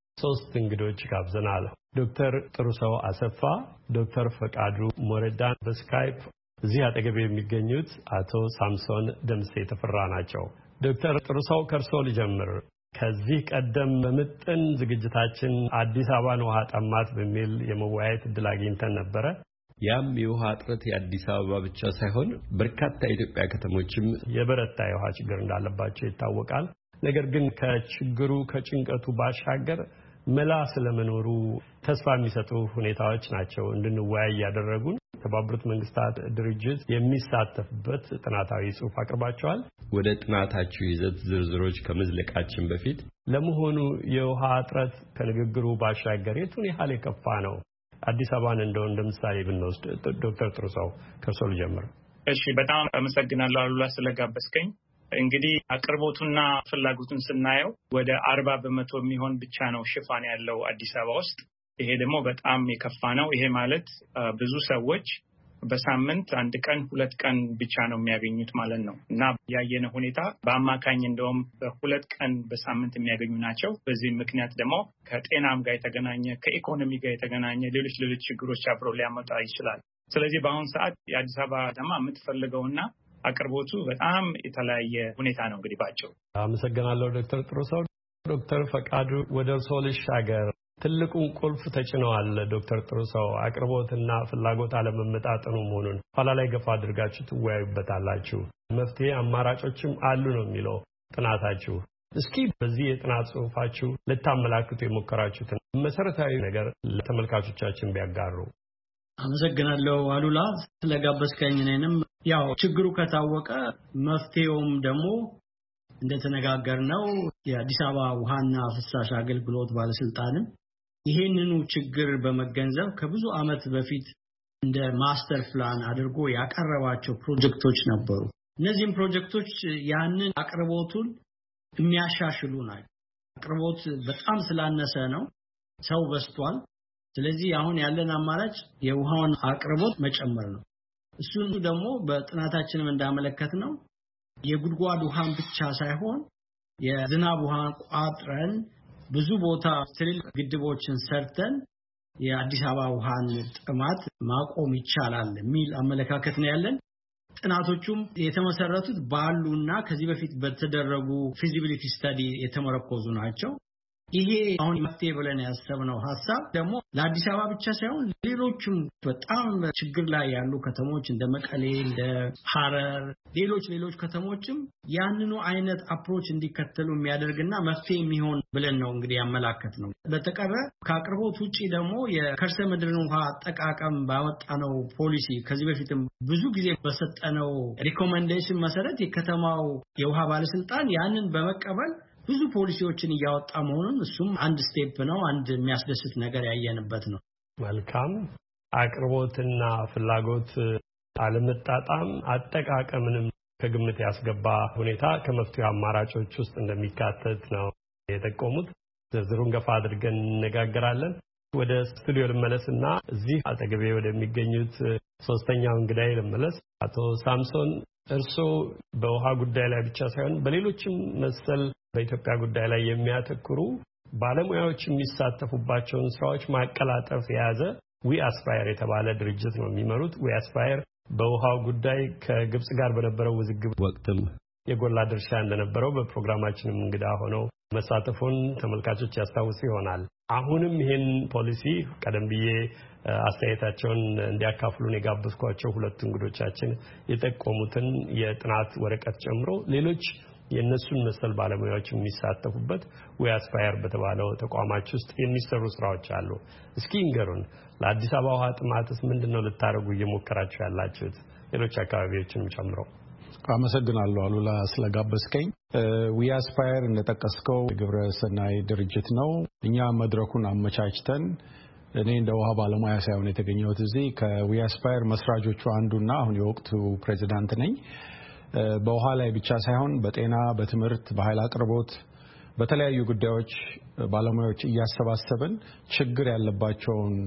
3 እንግዶች ጋብዘናል። ዶክተር ጥሩሰው አሰፋ፣ ዶክተር ፈቃዱ ሞረዳን በስካይፕ እዚህ አጠገብ የሚገኙት አቶ ሳምሶን ደምሴ ተፈራ ናቸው። ዶክተር ጥሩሰው ከርሶ ልጀምር። ከዚህ ቀደም በምጥን ዝግጅታችን አዲስ አበባን ውሃ ጠማት በሚል የመወያየት እድል አግኝተን ነበረ። ያም የውሃ እጥረት የአዲስ አበባ ብቻ ሳይሆን በርካታ የኢትዮጵያ ከተሞችም የበረታ የውሃ ችግር እንዳለባቸው ይታወቃል። ነገር ግን ከችግሩ ከጭንቀቱ ባሻገር መላ ስለመኖሩ ተስፋ የሚሰጡ ሁኔታዎች ናቸው እንድንወያይ ያደረጉን። የተባበሩት መንግስታት ድርጅት የሚሳተፍበት ጥናታዊ ጽሑፍ አቅርባቸዋል። ወደ ጥናታችሁ ይዘት ዝርዝሮች ከመዝለቃችን በፊት ለመሆኑ የውሃ እጥረት ከንግግሩ ባሻገር የቱን ያህል የከፋ ነው? አዲስ አበባን እንደ ምሳሌ ብንወስድ ዶክተር ጥሩሰው ከርሶ ልጀምር። እሺ፣ በጣም አመሰግናለሁ አሉላ ስለጋበዝከኝ። እንግዲህ አቅርቦቱና ፍላጎቱን ስናየው ወደ 40% የሚሆን ብቻ ነው ሽፋን ያለው አዲስ አበባ ውስጥ። ይሄ ደግሞ በጣም የከፋ ነው። ይሄ ማለት ብዙ ሰዎች በሳምንት 1 ቀን 2 ቀን ብቻ ነው የሚያገኙት ማለት ነው። እና ያየነው ሁኔታ በአማካኝ እንደውም በ2 ቀን በሳምንት የሚያገኙ ናቸው። በዚህ ምክንያት ደግሞ ከጤናም ጋር የተገናኘ ከኢኮኖሚ ጋር የተገናኘ ሌሎች ችግሮች አብረው ሊያመጣ ይችላል። ስለዚህ በአሁኑ ሰዓት የአዲስ አበባ ከተማ የምትፈልገውና አቅርቦቱ በጣም የተለያየ ሁኔታ ነው። እንግዲህ ባጭሩ አመሰግናለሁ ዶክተር ጥሩሰው። ዶክተር ፈቃዱ ወደ እርስዎ ልሻገር። ትልቁን ቁልፍ ተጭነዋል ዶክተር ጥሩሰው አቅርቦትና ፍላጎት አለመመጣጠኑ መሆኑን ኋላ ላይ ገፋ አድርጋችሁ ትወያዩበታላችሁ። መፍትሄ አማራጮችም አሉ ነው የሚለው ጥናታችሁ። እስኪ በዚህ የጥናት ጽሑፋችሁ ልታመላክቱ የሞከራችሁትን መሰረታዊ ነገር ለተመልካቾቻችን ቢያጋሩ። አመሰግናለሁ አሉላ ስለጋበዝከኝ። እኔንም ያው ችግሩ ከታወቀ መፍትሄውም ደግሞ እንደተነጋገርነው የአዲስ አበባ ውሃና ፍሳሽ አገልግሎት ባለስልጣንም ይሄንኑ ችግር በመገንዘብ ከብዙ ዓመት በፊት እንደ ማስተር ፕላን አድርጎ ያቀረባቸው ፕሮጀክቶች ነበሩ። እነዚህም ፕሮጀክቶች ያንን አቅርቦቱን የሚያሻሽሉ ናቸው። አቅርቦት በጣም ስላነሰ ነው፣ ሰው በዝቷል። ስለዚህ አሁን ያለን አማራጭ የውሃውን አቅርቦት መጨመር ነው። እሱን ደግሞ በጥናታችንም እንዳመለከትነው የጉድጓድ ውሃን ብቻ ሳይሆን የዝናብ ውሃን ቋጥረን ብዙ ቦታ ትልልቅ ግድቦችን ሰርተን የአዲስ አበባ ውሃን ጥማት ማቆም ይቻላል የሚል አመለካከት ነው ያለን። ጥናቶቹም የተመሰረቱት ባሉና ከዚህ በፊት በተደረጉ ፊዚቢሊቲ ስታዲ የተመረኮዙ ናቸው። ይሄ አሁን መፍትሄ ብለን ያሰብነው ሐሳብ ደግሞ ለአዲስ አበባ ብቻ ሳይሆን ሌሎችም በጣም ችግር ላይ ያሉ ከተሞች እንደ መቀሌ፣ እንደ ሐረር፣ ሌሎች ከተሞችም ያንኑ አይነት አፕሮች እንዲከተሉ የሚያደርግና መፍትሄ የሚሆን ብለን ነው እንግዲህ ያመላከትነው። በተቀረ ከአቅርቦት ውጪ ደግሞ የከርሰ ምድርን ውሃ አጠቃቀም ባወጣነው ፖሊሲ ከዚህ በፊትም ብዙ ጊዜ በሰጠነው ሪኮመንዴሽን መሰረት የከተማው የውሃ ባለስልጣን ያንን በመቀበል ብዙ ፖሊሲዎችን እያወጣ መሆኑን እሱም አንድ ስቴፕ ነው፣ አንድ የሚያስደስት ነገር ያየንበት ነው። መልካም። አቅርቦትና ፍላጎት አለመጣጣም አጠቃቀምንም ከግምት ያስገባ ሁኔታ ከመፍትሄ አማራጮች ውስጥ እንደሚካተት ነው የጠቆሙት። ዝርዝሩን ገፋ አድርገን እንነጋገራለን። ወደ ስቱዲዮ ልመለስና እዚህ አጠገቤ ወደሚገኙት ሶስተኛው እንግዳይ ልመለስ። አቶ ሳምሶን እርስዎ በውሃ ጉዳይ ላይ ብቻ ሳይሆን በሌሎችም መሰል በኢትዮጵያ ጉዳይ ላይ የሚያተኩሩ ባለሙያዎች የሚሳተፉባቸውን ስራዎች ማቀላጠፍ የያዘ ዊ አስፓየር የተባለ ድርጅት ነው የሚመሩት። ዊ አስፓየር በውሃው ጉዳይ ከግብጽ ጋር በነበረው ውዝግብ ወቅትም የጎላ ድርሻ እንደነበረው በፕሮግራማችንም እንግዳ ሆነው መሳተፉን ተመልካቾች ያስታውሱ ይሆናል። አሁንም ይሄን ፖሊሲ ቀደም ብዬ አስተያየታቸውን እንዲያካፍሉን የጋበዝኳቸው ሁለት እንግዶቻችን የጠቆሙትን የጥናት ወረቀት ጨምሮ ሌሎች የነሱን መሰል ባለሙያዎች የሚሳተፉበት ዊ አስፓየር በተባለው ተቋማች ውስጥ የሚሰሩ ስራዎች አሉ። እስኪ እንገሩን፣ ለአዲስ አበባ ውሃ ጥማትስ ምንድነው ልታረጉ እየሞከራችሁ ያላችሁት? ሌሎች አካባቢዎችንም ጨምሮ። አመሰግናለሁ አሉላ ስለጋበዝከኝ። ዊ አስፓየር እንደጠቀስከው የግብረ ሰናይ ድርጅት ነው። እኛ መድረኩን አመቻችተን እኔ እንደ ውሃ ባለሙያ ሳይሆን የተገኘሁት እዚህ ከዊ አስፓየር መስራቾቹ አንዱና አሁን የወቅቱ ፕሬዚዳንት ነኝ። በውሃ ላይ ብቻ ሳይሆን በጤና፣ በትምህርት፣ በኃይል አቅርቦት፣ በተለያዩ ጉዳዮች ባለሙያዎች እያሰባሰብን ችግር ያለባቸውን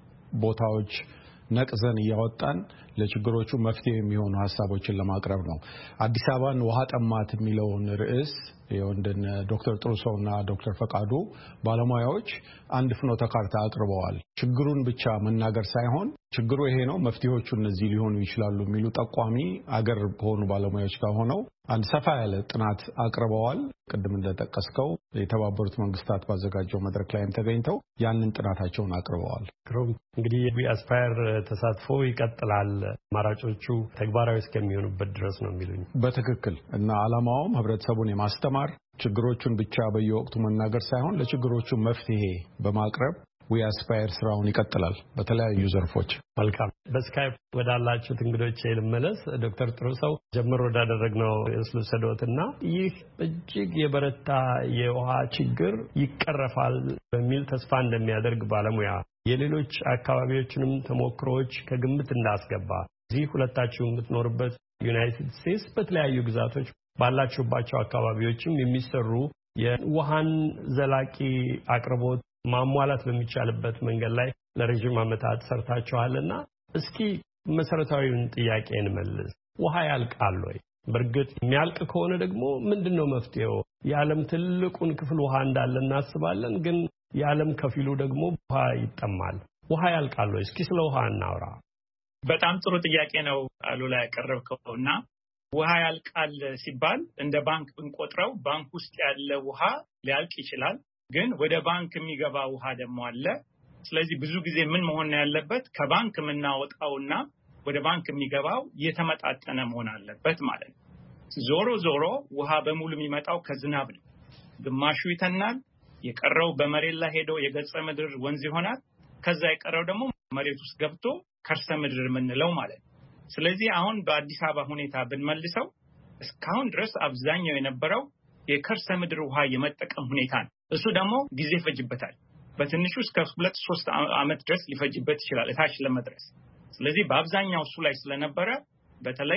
ቦታዎች ነቅዘን እያወጣን ለችግሮቹ መፍትሄ የሚሆኑ ሐሳቦችን ለማቅረብ ነው። አዲስ አበባን ውሃ ጠማት የሚለውን ርዕስ የወንደነ ዶክተር ጥሩሰውና ዶክተር ፈቃዱ ባለሙያዎች አንድ ፍኖተ ካርታ አቅርበዋል። ችግሩን ብቻ መናገር ሳይሆን ችግሩ ይሄ ነው፣ መፍትሄዎቹ እነዚህ ሊሆኑ ይችላሉ የሚሉ ጠቋሚ አገር ከሆኑ ባለሙያዎች ጋር ሆነው አንድ ሰፋ ያለ ጥናት አቅርበዋል። ቅድም እንደጠቀስከው የተባበሩት መንግስታት ባዘጋጀው መድረክ ላይም ተገኝተው ያንን ጥናታቸውን አቅርበዋል። እንግዲህ ዊ አስፓየር ተሳትፎ ይቀጥላል፣ አማራጮቹ ተግባራዊ እስከሚሆኑበት ድረስ ነው የሚሉኝ። በትክክል እና ዓላማውም ህብረተሰቡን የማስተማር ችግሮቹን ብቻ በየወቅቱ መናገር ሳይሆን ለችግሮቹ መፍትሄ በማቅረብ ዊ አስፓየር ስራውን ይቀጥላል በተለያዩ ዘርፎች። መልካም። በስካይፕ ወዳላችሁት እንግዶች ልመለስ። ዶክተር ጥሩሰው ጀምሮ ወዳደረግነው የስሉሰዶትና ይህ እጅግ የበረታ የውሃ ችግር ይቀረፋል በሚል ተስፋ እንደሚያደርግ ባለሙያ የሌሎች አካባቢዎችንም ተሞክሮዎች ከግምት እንዳስገባ እዚህ ሁለታችሁ የምትኖርበት ዩናይትድ ስቴትስ በተለያዩ ግዛቶች ባላችሁባቸው አካባቢዎችም የሚሰሩ የውሃን ዘላቂ አቅርቦት ማሟላት በሚቻልበት መንገድ ላይ ለረጅም ዓመታት ሰርታችኋልና እስኪ መሰረታዊውን ጥያቄ እንመልስ። ውሃ ያልቃል ወይ? በእርግጥ የሚያልቅ ከሆነ ደግሞ ምንድነው መፍትሄው? የዓለም ትልቁን ክፍል ውሃ እንዳለ እናስባለን፣ ግን የዓለም ከፊሉ ደግሞ ውሃ ይጠማል። ውሃ ያልቃል ወይ? እስኪ ስለ ውሃ እናውራ። በጣም ጥሩ ጥያቄ ነው አሉላ ያቀረብከውና ውሃ ያልቃል ሲባል እንደ ባንክ ብንቆጥረው ባንክ ውስጥ ያለ ውሃ ሊያልቅ ይችላል፣ ግን ወደ ባንክ የሚገባ ውሃ ደግሞ አለ። ስለዚህ ብዙ ጊዜ ምን መሆን ያለበት ከባንክ የምናወጣውና ወደ ባንክ የሚገባው የተመጣጠነ መሆን አለበት ማለት ነው። ዞሮ ዞሮ ውሃ በሙሉ የሚመጣው ከዝናብ ነው። ግማሹ ይተናል፣ የቀረው በመሬት ላይ ሄዶ የገጸ ምድር ወንዝ ይሆናል። ከዛ የቀረው ደግሞ መሬት ውስጥ ገብቶ ከርሰ ምድር የምንለው ማለት ነው። ስለዚህ አሁን በአዲስ አበባ ሁኔታ ብንመልሰው እስካሁን ድረስ አብዛኛው የነበረው የከርሰ ምድር ውሃ የመጠቀም ሁኔታ ነው። እሱ ደግሞ ጊዜ ይፈጅበታል። በትንሹ እስከ 2-3 ዓመት ድረስ ሊፈጅበት ይችላል እታች ለመድረስ። ስለዚህ በአብዛኛው እሱ ላይ ስለነበረ በተለይ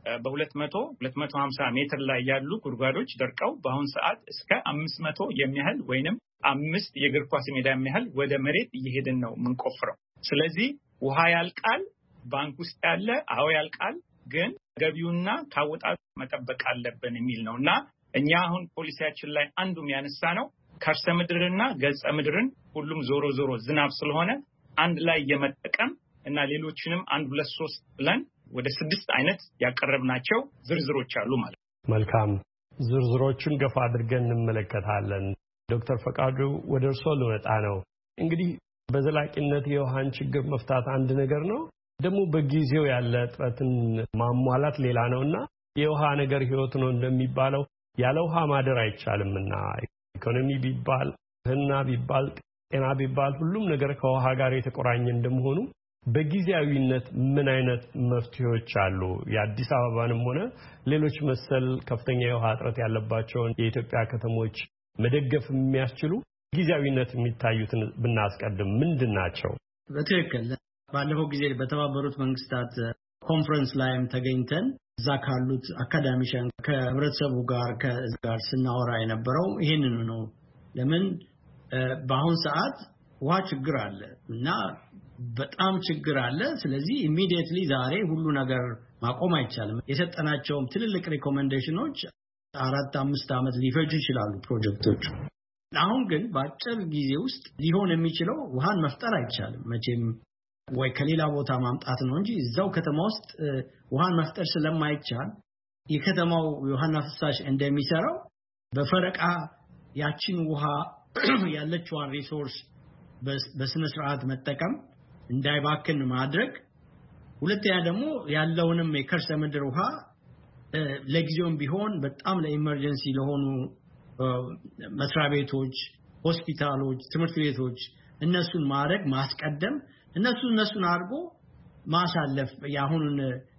በ250 ሜትር ላይ ያሉ ጉድጓዶች ደርቀው በአሁን ሰዓት እስከ 500 የሚያህል ወይንም 5 የእግር ኳስ ሜዳ የሚያህል ወደ መሬት እየሄድን ነው የምንቆፍረው። ስለዚህ ውሃ ያልቃል፣ ባንክ ውስጥ ያለ ያልቃል፣ ግን ገቢውና ካወጣጡ መጠበቅ አለብን የሚል ነውና እኛ አሁን ፖሊሲያችን ላይ አንዱም ያነሳ ነው ከርሰ ምድርና ገጸ ምድርን ሁሉም ዞሮ ዝናብ ስለሆነ አንድ ላይ የመጠቀም እና ሌሎችንም 1 2 3 ብለን ወደ 6 አይነት ያቀረብናቸው ዝርዝሮች አሉ ማለት ነው። መልካም ዝርዝሮቹን ገፋ አድርገን እንመለከታለን። ዶክተር ፈቃዱ ወደ እርሶ ልመጣ ነው። እንግዲህ በዘላቂነት የውሃን ችግር መፍታት አንድ ነገር ነው፣ ደግሞ በጊዜው ያለ እጥረትን ማሟላት ሌላ ነውና የውሃ ነገር ህይወት ነው እንደሚባለው ያለ ውሃ ማደር አይቻልምና ኢኮኖሚ ቢባል ህና ቢባል ጤና ቢባል ሁሉም ነገር ከውሃ ጋር የተቆራኘ እንደመሆኑ በጊዜያዊነት ምን አይነት መፍትሄዎች አሉ? የአዲስ አበባንም ሆነ ሌሎች መሰል ከፍተኛ የውሃ እጥረት ያለባቸውን የኢትዮጵያ ከተሞች መደገፍ የሚያስችሉ ጊዜያዊነት የሚታዩትን ብናስቀድም ምንድን ናቸው? በትክክል ባለፈው ጊዜ በተባበሩት መንግስታት ኮንፈረንስ ላይም ተገኝተን እዛ ካሉት አካዳሚሻን ከህብረተሰቡ ጋር ስናወራ የነበረው ይሄንን ነው። ለምን በአሁን ሰዓት ውሃ ችግር አለ እና በጣም ችግር አለ። ስለዚህ ኢሚዲየትሊ ዛሬ ሁሉ ነገር ማቆም አይቻልም። የሰጠናቸውም ትልልቅ ሪኮሜንዴሽኖች 4-5 ዓመት ሊፈጁ ይችላሉ ፕሮጀክቶቹ። አሁን ግን በአጭር ጊዜ ውስጥ ሊሆን የሚችለው ውሃን መፍጠር አይቻልም መቼም ወይ ከሌላ ቦታ ማምጣት ነው እንጂ እዛው ከተማ ውስጥ ውሃን መፍጠር ስለማይቻል የከተማው የውሃና ፍሳሽ እንደሚሰራው በፈረቃ ያቺን ውሃ ያለችዋን ሪሶርስ በስነ ስርዓት መጠቀም እንዳይባክን ማድረግ፣ ሁለተኛ ደግሞ ያለውንም የከርሰ ምድር ውሃ ለጊዜውም ቢሆን በጣም ለኢመርጀንሲ ለሆኑ መስሪያ ቤቶች፣ ሆስፒታሎች፣ ትምህርት ቤቶች እነሱን ማድረግ ማስቀደም እነሱን አድርጎ ማሳለፍ ያሁኑን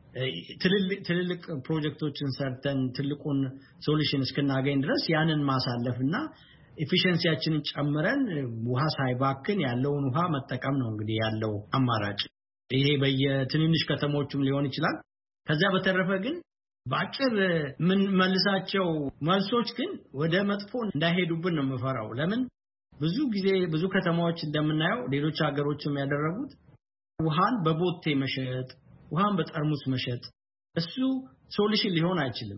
ትልልቅ ፕሮጀክቶችን ሰርተን ትልቁን ሶሉሽን እስከናገኝ ድረስ ያንን ማሳለፍና ኤፊሺየንሲያችንን ጨምረን ውሃ ሳይባክን ያለውን ውሃ መጠቀም ነው እንግዲህ ያለው አማራጭ። ይሄ በየትንንሽ ከተሞችም ሊሆን ይችላል። ከዛ በተረፈ ግን ባጭር ምን መልሳቸው መልሶች ግን ወደ መጥፎ እንዳይሄዱብን ነው የምፈራው። ለምን ብዙ ጊዜ ብዙ ከተማዎች እንደምናየው ሌሎች ሀገሮችም ያደረጉት ውሃን በቦቴ መሸጥ፣ ውሃን በጠርሙስ መሸጥ እሱ ሶሉሽን ሊሆን አይችልም።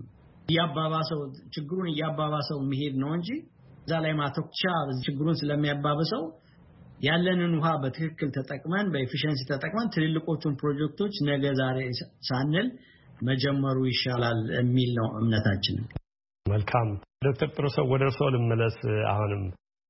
ችግሩን እያባባሰው መሄድ ነው እንጂ እዛ ላይ ማተኩቻ ችግሩን ስለሚያባብሰው ያለንን ውሃ በትክክል ተጠቅመን በኤፊሺየንሲ ተጠቅመን ትልልቆቹን ፕሮጀክቶች ነገ ዛሬ ሳንል መጀመሩ ይሻላል የሚል ነው እምነታችን። መልካም ዶክተር ጥሩሰው ወደ እርስዎ ልመለስ። አሁንም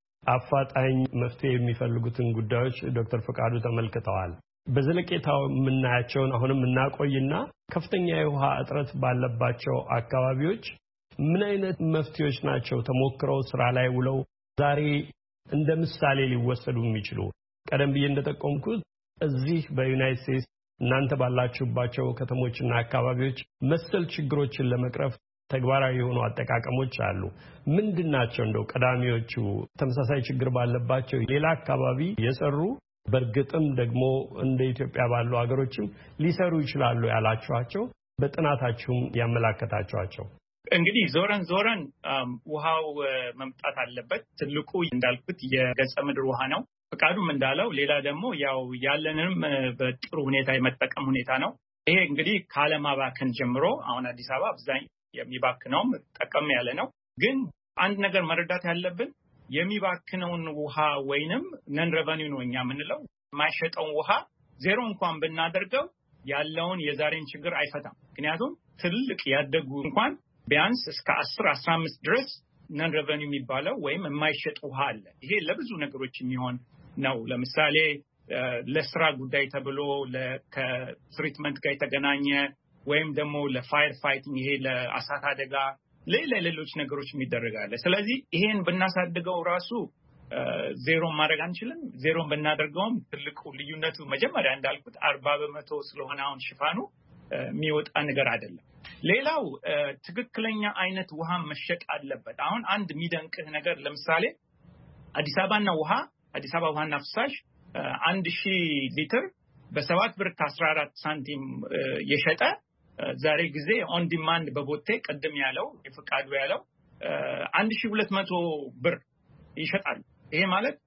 አፋጣኝ መፍትሄ የሚፈልጉትን ጉዳዮች ዶክተር ፈቃዱ ተመልክተዋል። በዘለቄታው የምናያቸውን አሁንም እናቆይና ከፍተኛ የውሃ እጥረት ባለባቸው አካባቢዎች ምን አይነት መፍትሄዎች ናቸው ተሞክረው ስራ ላይ ውለው ዛሬ እንደ ምሳሌ ሊወሰዱ የሚችሉ? ቀደም ብዬ እንደጠቆምኩት እዚህ በዩናይትድ ስቴትስ እናንተ ባላችሁባቸው ከተሞችና አካባቢዎች መሰል ችግሮችን ለመቅረፍ ተግባራዊ የሆኑ አጠቃቀሞች አሉ። ምንድናቸው እንደው ቀዳሚዎቹ ተመሳሳይ ችግር ባለባቸው ሌላ አካባቢ የሰሩ በርግጥም ደግሞ እንደ ኢትዮጵያ ባሉ ሀገሮችም ሊሰሩ ይችላሉ ያላችኋቸው በጥናታችሁም ያመላከታችኋቸው? እንግዲህ ዞረን ውሃው መምጣት አለበት። ትልቁ እንዳልኩት የገጸ ምድር ውሃ ነው። ፈቃዱም እንዳለው ሌላ ደግሞ ያው ያለንም በጥሩ ሁኔታ የመጠቀም ሁኔታ ነው። ይሄ እንግዲህ ካለማባከን ጀምሮ አሁን አዲስ አበባ አብዛኛው የሚባክነውም ጠቀም ያለ ነው። ግን አንድ ነገር መረዳት ያለብን የሚባክነውን ውሃ ወይንም ነን ሬቨኒው ነው እኛ የምንለው የማይሸጠውን ውሃ ዜሮ እንኳን ብናደርገው ያለውን የዛሬን ችግር አይፈታም። ምክንያቱም ትልቅ ያደጉ እንኳን ቢያንስ እስከ 10-15 ድረስ ነን ሬቨኒው የሚባለው ወይም የማይሸጥ ውሃ አለ። ይሄ ለብዙ ነገሮች የሚሆን ነው። ለምሳሌ ለስራ ጉዳይ ተብሎ ከትሪትመንት ጋር የተገናኘ ወይም ደግሞ ለፋየር ፋይቲንግ ይሄ ለእሳት አደጋ ሌሎች ነገሮች የሚደረጋለ። ስለዚህ ይሄን ብናሳድገው ራሱ ዜሮ ማድረግ አንችልም። ዜሮን ብናደርገውም ትልቁ ልዩነቱ መጀመሪያ እንዳልኩት 40% ስለሆነ አሁን ሽፋኑ የሚወጣ ነገር አይደለም። ሌላው ትክክለኛ አይነት ውሃ መሸጥ አለበት። አሁን አንድ የሚደንቅህ ነገር ለምሳሌ አዲስ አበባ ውሃና ፍሳሽ 1000 ሊትር በ7 ብር ከ14 ሳንቲም የሸጠ ዛሬ ጊዜ ኦን ዲማንድ በቦቴ ቀደም ያለው የፍቃዱ ያለው 1200 ብር ይሸጣል። ይሄ ማለት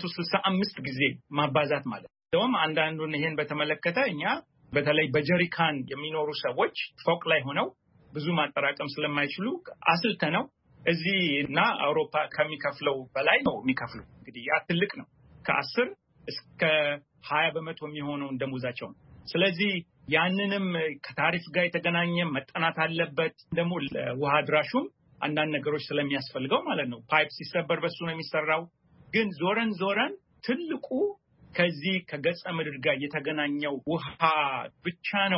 165 ጊዜ ማባዛት ማለት ነው። አንዳንዱን ይሄን በተመለከተ እኛ በተለይ በጀሪካን የሚኖሩ ሰዎች ፎቅ ላይ ሆነው ብዙ ማጠራቀም ስለማይችሉ አስልተነው እዚህ እና አውሮፓ ከሚከፍለው በላይ ነው የሚከፍሉ። እንግዲህ ያ ትልቅ ነው። ከ10 እስከ 20% የሚሆነው ደሞዛቸው ነው። ስለዚህ ያንንም ከታሪፍ ጋር የተገናኘ መጠናት አለበት። ደግሞ ለውሃ ድራሹም አንዳንድ ነገሮች ስለሚያስፈልገው ማለት ነው። ፓይፕ ሲሰበር በሱ ነው የሚሰራው። ግን ዞረን ትልቁ ከዚህ ከገጸ ምድር ጋር የተገናኘው ውሃ ብቻ ነው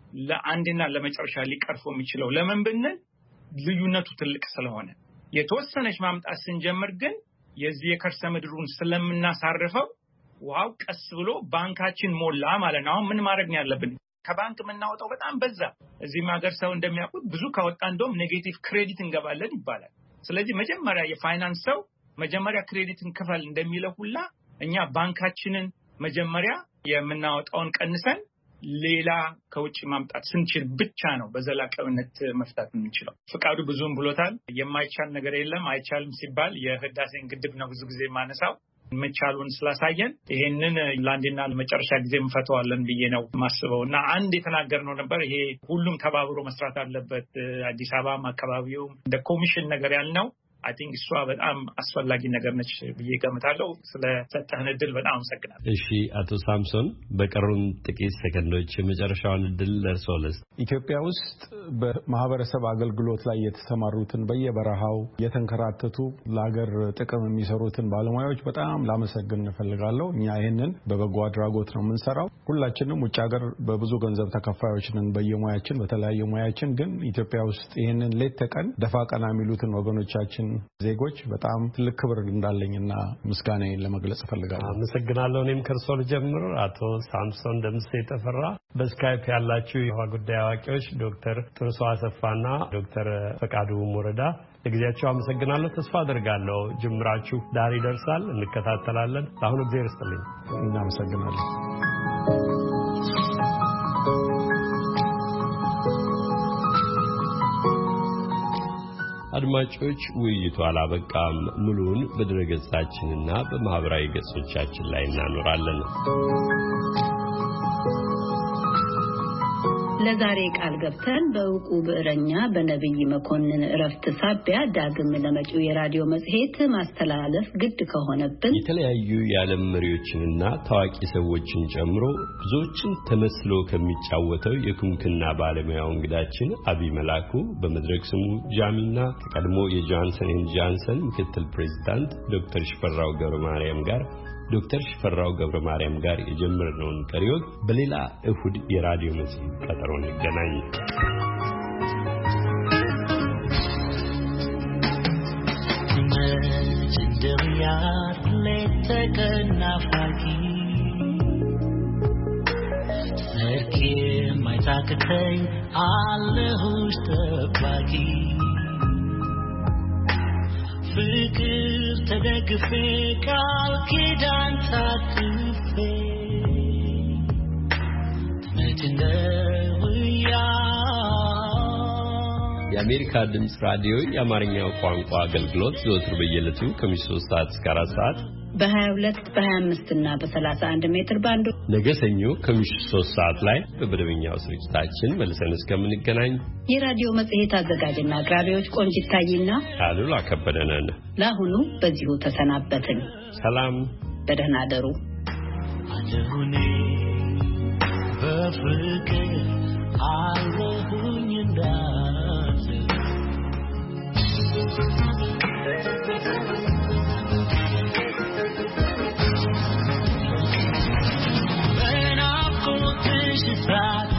ለአንድና ለመጨረሻ ሊቀርፈው የሚችለው። ለምን ብንል ልዩነቱ ትልቅ ስለሆነ የተወሰነች ማምጣት ስንጀምር ግን የዚህ የከርሰ ምድሩን ስለምናሳርፈው ውሃው ቀስ ብሎ ባንካችን ሞላ ማለት ነው። አሁን ምን ማድረግ ነው ያለብን? ከባንክ የምናወጣው በጣም በዛ። እዚህም ሀገር ሰው እንደሚያውቁት ብዙ ካወጣ እንደውም ኔጌቲቭ ክሬዲት እንገባለን ይባላል። ስለዚህ መጀመሪያ የፋይናንስ ሰው መጀመሪያ ክሬዲትን ክፈል እንደሚለው ሁላ እኛ ባንካችንን መጀመሪያ የምናወጣውን ቀንሰን ሌላ ከውጭ ማምጣት ስንችል ብቻ ነው በዘላቂነት መፍታት የምንችለው። ፍቃዱ ብዙም ብሎታል። የማይቻል ነገር የለም። አይቻልም ሲባል የህዳሴን ግድብ ነው ብዙ ጊዜ ማነሳው። መቻሉን ስላሳየን ይሄንን ለአንድና ለመጨረሻ ጊዜ እንፈተዋለን ብዬ ነው ማስበው እና አንድ የተናገርነው ነበር። ይሄ ሁሉም ተባብሮ መስራት አለበት። አዲስ አበባም አካባቢውም እንደ ኮሚሽን ነገር ያልነው አይ ቲንክ እሷ በጣም አስፈላጊ ነገር ነች ብዬ ገምታለሁ። ስለሰጠህን እድል በጣም አመሰግናለሁ። እሺ አቶ ሳምሶን በቀሩን ጥቂት ሰከንዶች የመጨረሻውን እድል ለእርስዎ ልስጥ። ኢትዮጵያ ውስጥ በማህበረሰብ አገልግሎት ላይ የተሰማሩትን በየበረሃው የተንከራተቱ ለሀገር ጥቅም የሚሰሩትን ባለሙያዎች በጣም ላመሰግን እፈልጋለሁ። እኛ ይሄንን በበጎ አድራጎት ነው የምንሰራው። ሁላችንም ውጭ ሀገር በብዙ ገንዘብ ተከፋዮች ነን በየሙያችን በተለያየ ሙያችን። ግን ኢትዮጵያ ውስጥ ይሄንን ሌት ተቀን ደፋ ቀና የሚሉትን ወገኖቻችን ዜጎች በጣም ትልቅ ክብር እንዳለኝና ምስጋናዬን ለመግለጽ እፈልጋለሁ። አመሰግናለሁ። እኔም ከርሶ ልጀምር። አቶ ሳምሶን ደምሴ ተፈራ፣ በስካይፕ ያላችሁ የውሃ ጉዳይ አዋቂዎች ዶክተር ጥሩሶ አሰፋና ዶክተር ፈቃዱ ሞረዳ ለጊዜያቸው አመሰግናለሁ። ተስፋ አደርጋለሁ ጅምራችሁ ዳር ይደርሳል። እንከታተላለን። ለአሁኑ ጊዜ ይርስጥልኝ። እናመሰግናለን። አድማጮች ውይይቱ አላበቃም። ሙሉውን በድረገጻችንና በማህበራዊ ገጾቻችን ላይ እናኖራለን። ለዛሬ ቃል ገብተን በእውቁ ብዕረኛ በነብይ መኮንን እረፍት ሳቢያ ዳግም ለመጪው የራዲዮ መጽሔት ማስተላለፍ ግድ ከሆነብን የተለያዩ የዓለም መሪዎችንና ታዋቂ ሰዎችን ጨምሮ ብዙዎችን ተመስሎ ከሚጫወተው የኩምክና ባለሙያው እንግዳችን አብይ መላኩ በመድረክ ስሙ ጃሚና ከቀድሞ የጆንሰን ኤንድ ጆንሰን ምክትል ፕሬዝዳንት ዶክተር ሽፈራው ገብረማርያም ጋር የጀመርነውን ቀሪዎች በሌላ እሁድ የራዲዮ መጽሔት ቀጠሮ እንገናኝ። ፍቅር ተደግፌ ቃል ኪዳን ታቅፌ የአሜሪካ ድምፅ ራዲዮ የአማርኛው ቋንቋ አገልግሎት ዘወትር በየዕለቱ ከምሽቱ 3 ሰዓት እስከ 4 ሰዓት በ22 በ25 እና በ31 ሜትር ባንድ ነገ ሰኞ ከምሽቱ 3 ሰዓት ላይ በመደበኛው ስርጭታችን መልሰን እስከምንገናኝ የራዲዮ መጽሔት አዘጋጅና አቅራቢዎች ቆንጂት ታይና አሉላ ከበደ ነን። ለአሁኑ በዚሁ ተሰናበትን። ሰላም፣ በደህና አደሩ። አለሁኝ በፍቅር አለሁኝ እንዳትል በናፍቆትሽ እሳት